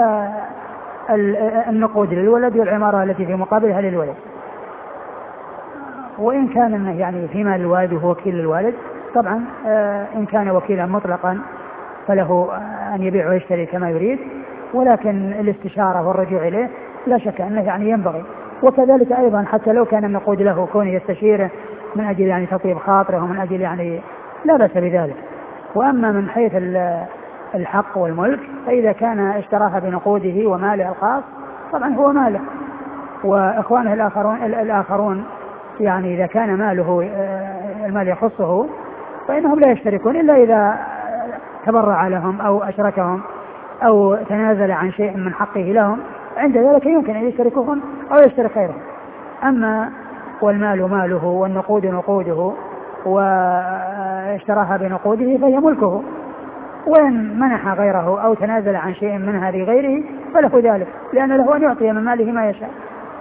فالنقود للولد والعمارة التي في مقابلها للولد. وإن كان يعني في مال الوالد وهو وكيل الوالد طبعا إن كان وكيلا مطلقا فله أن يبيع ويشتري كما يريد، ولكن الاستشارة والرجوع إليه لا شك أنه يعني ينبغي، وكذلك أيضا حتى لو كان النقود له كونه يستشيره من أجل يعني تطيب خاطره ومن أجل يعني لا بأس بذلك. وأما من حيث الحق والملك فإذا كان اشتراها بنقوده وماله الخاص طبعا هو ماله، وإخوانه الآخرون, الآخرون يعني إذا كان ماله المال يخصه فإنهم لا يشتركون إلا إذا تبرع لهم أو أشركهم أو تنازل عن شيء من حقه لهم، عند ذلك يمكن أن يشتركوهم أو يشترك غيرهم. أما والمال ماله والنقود نقوده واشتراها بنقوده فهي ملكه، وإن منح غيره أو تنازل عن شيء منها لغيره فله ذلك، لأن له أن يعطي من ماله ما يشاء.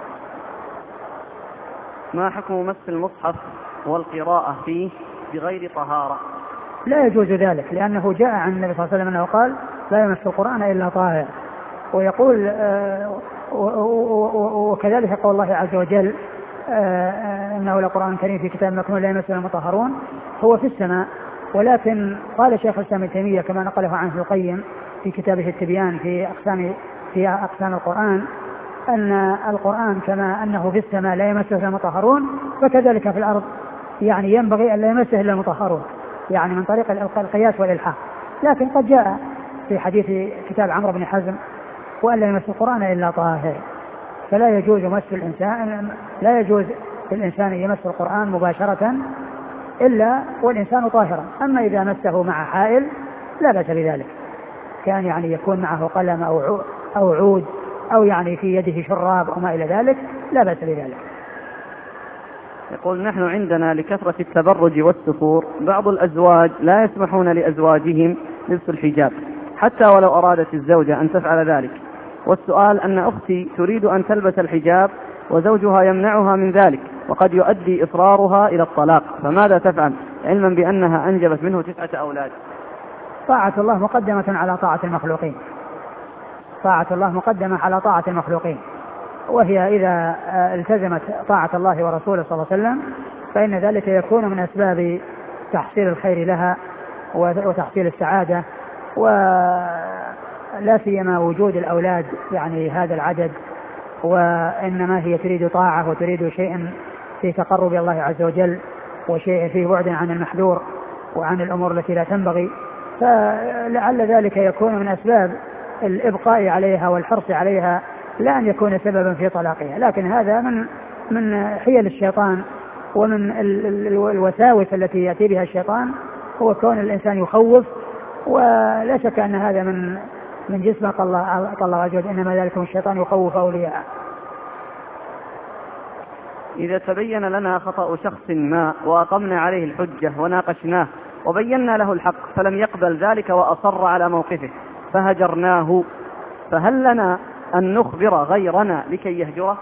ما حكم مس المصحف والقراءة فيه بغير طهارة؟ لا يجوز ذلك، لأنه جاء عن النبي صلى الله عليه وسلم أنه قال لا يمس القرآن إلا طاهر، ويقول آه وكذلك قول الله عز وجل آه إنه لقرآن كريم في كتاب مكنون لا يمسه المطهرون، هو في السماء. ولكن قال شيخ الإسلام ابن تيمية كما نقله عنه القيم في كتابه التبيان في أقسام في أقسام القرآن أن القرآن كما أنه في السماء لا يمسه إلا المطهرون فكذلك في الأرض يعني ينبغي أن لا يمسه إلا المطهرون، يعني من طريق القياس والإلحاق. لكن قد جاء في حديث كتاب عمرو بن حزم وأن لا يمس القرآن إلا طاهر، فلا يجوز مس الإنسان لا يجوز للإنسان يمس القرآن مباشرة إلا والإنسان طاهرا. أما إذا مسه مع حائل لا بأس بذلك، كان يعني يكون معه قلم أو أو عود أو يعني في يده شراب أو ما إلى ذلك لا بأس بذلك. يقول نحن عندنا لكثرة التبرج والسفور بعض الأزواج لا يسمحون لأزواجهم لبس الحجاب حتى ولو أرادت الزوجة أن تفعل ذلك، والسؤال أن أختي تريد أن تلبس الحجاب وزوجها يمنعها من ذلك وقد يؤدي إصرارها إلى الطلاق، فماذا تفعل علما بأنها أنجبت منه تسعة أولاد؟ طاعة الله مقدمة على طاعة المخلوقين، طاعة الله مقدمة على طاعة المخلوقين، وهي إذا التزمت طاعة الله ورسوله صلى الله عليه وسلم فإن ذلك يكون من أسباب تحصيل الخير لها وتحصيل السعادة، ولا سيما وجود الأولاد يعني هذا العدد، وإنما هي تريد طاعة وتريد شيء في تقرب الله عز وجل وشيء فيه بعد عن المحذور وعن الأمور التي لا تنبغي، فلعل ذلك يكون من أسباب الإبقاء عليها والحرص عليها لا أن يكون سببا في طلاقها. لكن هذا من من حيل الشيطان ومن الوساوس التي يأتي بها الشيطان، هو كون الإنسان يخوف، ولا شك أن هذا من من جسم الله الله عز وجل، إنما ذلك الشيطان يخوف أولياءه. إذا تبين لنا خطأ شخص ما وأقمنا عليه الحجة وناقشناه وبينا له الحق فلم يقبل ذلك وأصر على موقفه فهجرناه، فهل لنا أن نخبر غيرنا لكي يهجره؟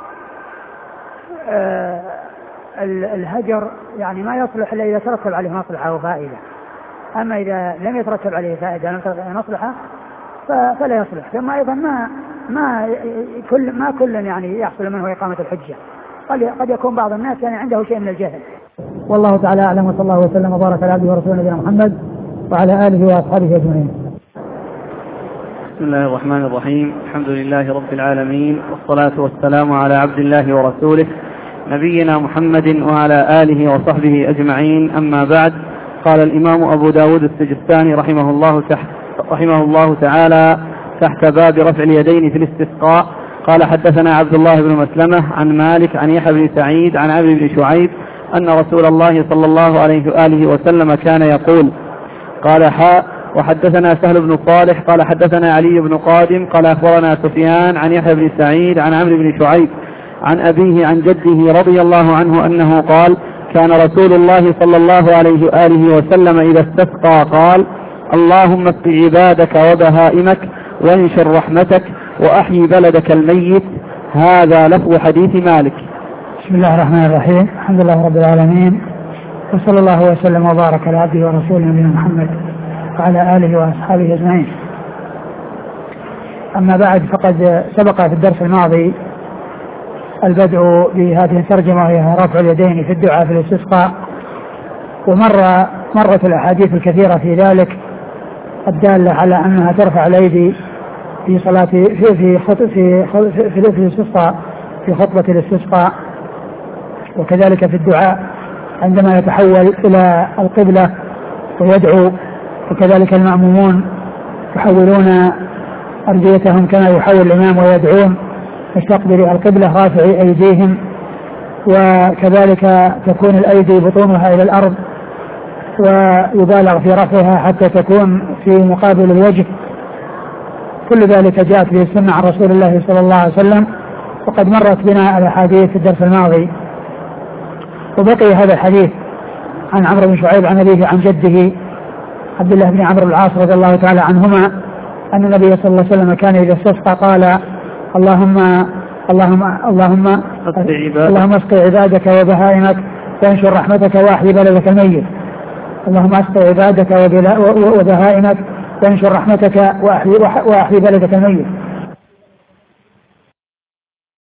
آه الهجر يعني ما يصلح إلا إذا ترتب عليه مصلحة وفائدة، أما إذا لم يترتب عليه فائدة لم يترتب عليه مصلحة فلا يصلح. ثم أيضا ما ما كل ما كل يعني يحصل منه إقامة الحجة، قد يكون بعض الناس يعني عنده شيء من الجهل. والله تعالى أعلم، وصلى الله وسلم وبارك على عبده ورسوله نبينا محمد وعلى آله وأصحابه أجمعين. بسم الله الرحمن الرحيم، الحمد لله رب العالمين، والصلاة والسلام على عبد الله ورسوله نبينا محمد وعلى آله وصحبه أجمعين. أما بعد، قال الإمام أبو داود السجستاني رحمه الله تحت رحمه الله تعالى تحت باب رفع اليدين في الاستسقاء قال حدثنا عبد الله بن مسلمة عن مالك عن يحيى بن سعيد عن عمرو بن شعيب أن رسول الله صلى الله عليه وآله وسلم كان يقول قال حاء وحدثنا سهل بن صالح قال حدثنا علي بن قادم قال أخبرنا سفيان عن يحيى بن سعيد عن عمرو بن شعيب عن أبيه عن جده رضي الله عنه أنه قال كان رسول الله صلى الله عليه وآله وسلم إذا استسقى قال اللهم اسق عبادك وبهائمك وانشر رحمتك وأحيي بلدك الميت. هذا لفظ حديث مالك. بسم الله الرحمن الرحيم، الحمد لله رب العالمين، وصلى الله وسلم وبارك على عبده ورسوله نبينا محمد وعلى آله وأصحابه أجمعين. أما بعد، فقد سبق في الدرس الماضي البدء بهذه الترجمة وهي رفع اليدين في الدعاء في الاستسقاء، ومر مرت الأحاديث الكثيرة في ذلك الدالة على أنها ترفع الأيدي في صلاة في في في في, في, في الاستسقاء في خطبة الاستسقاء، وكذلك في الدعاء عندما يتحول إلى القبلة ويدعو، وكذلك المأمومون يحولون أرجيتهم كما يحول الإمام ويدعون مستقبل القبلة رافعي أيديهم، وكذلك تكون الأيدي بطونها إلى الأرض ويبالغ في رفعها حتى تكون في مقابل الوجه. كل ذلك جاءت به السنة عن رسول الله صلى الله عليه وسلم، وقد مرت بنا الأحاديث في الدرس الماضي. وبقي هذا الحديث عن عمرو بن شعيب عن أبيه عن جده عبد الله بن عمرو العاص رضي الله تعالى عنهما أن النبي صلى الله عليه وسلم كان إذا استسقى قال اللهم اللهم اللهم اللهم اسق عبادك وبهائمك وانشر رحمتك واحيي بلدك الميت. اللهم اسق عبادك وبهائمك وانشر رحمتك واحيي بلدك الميت.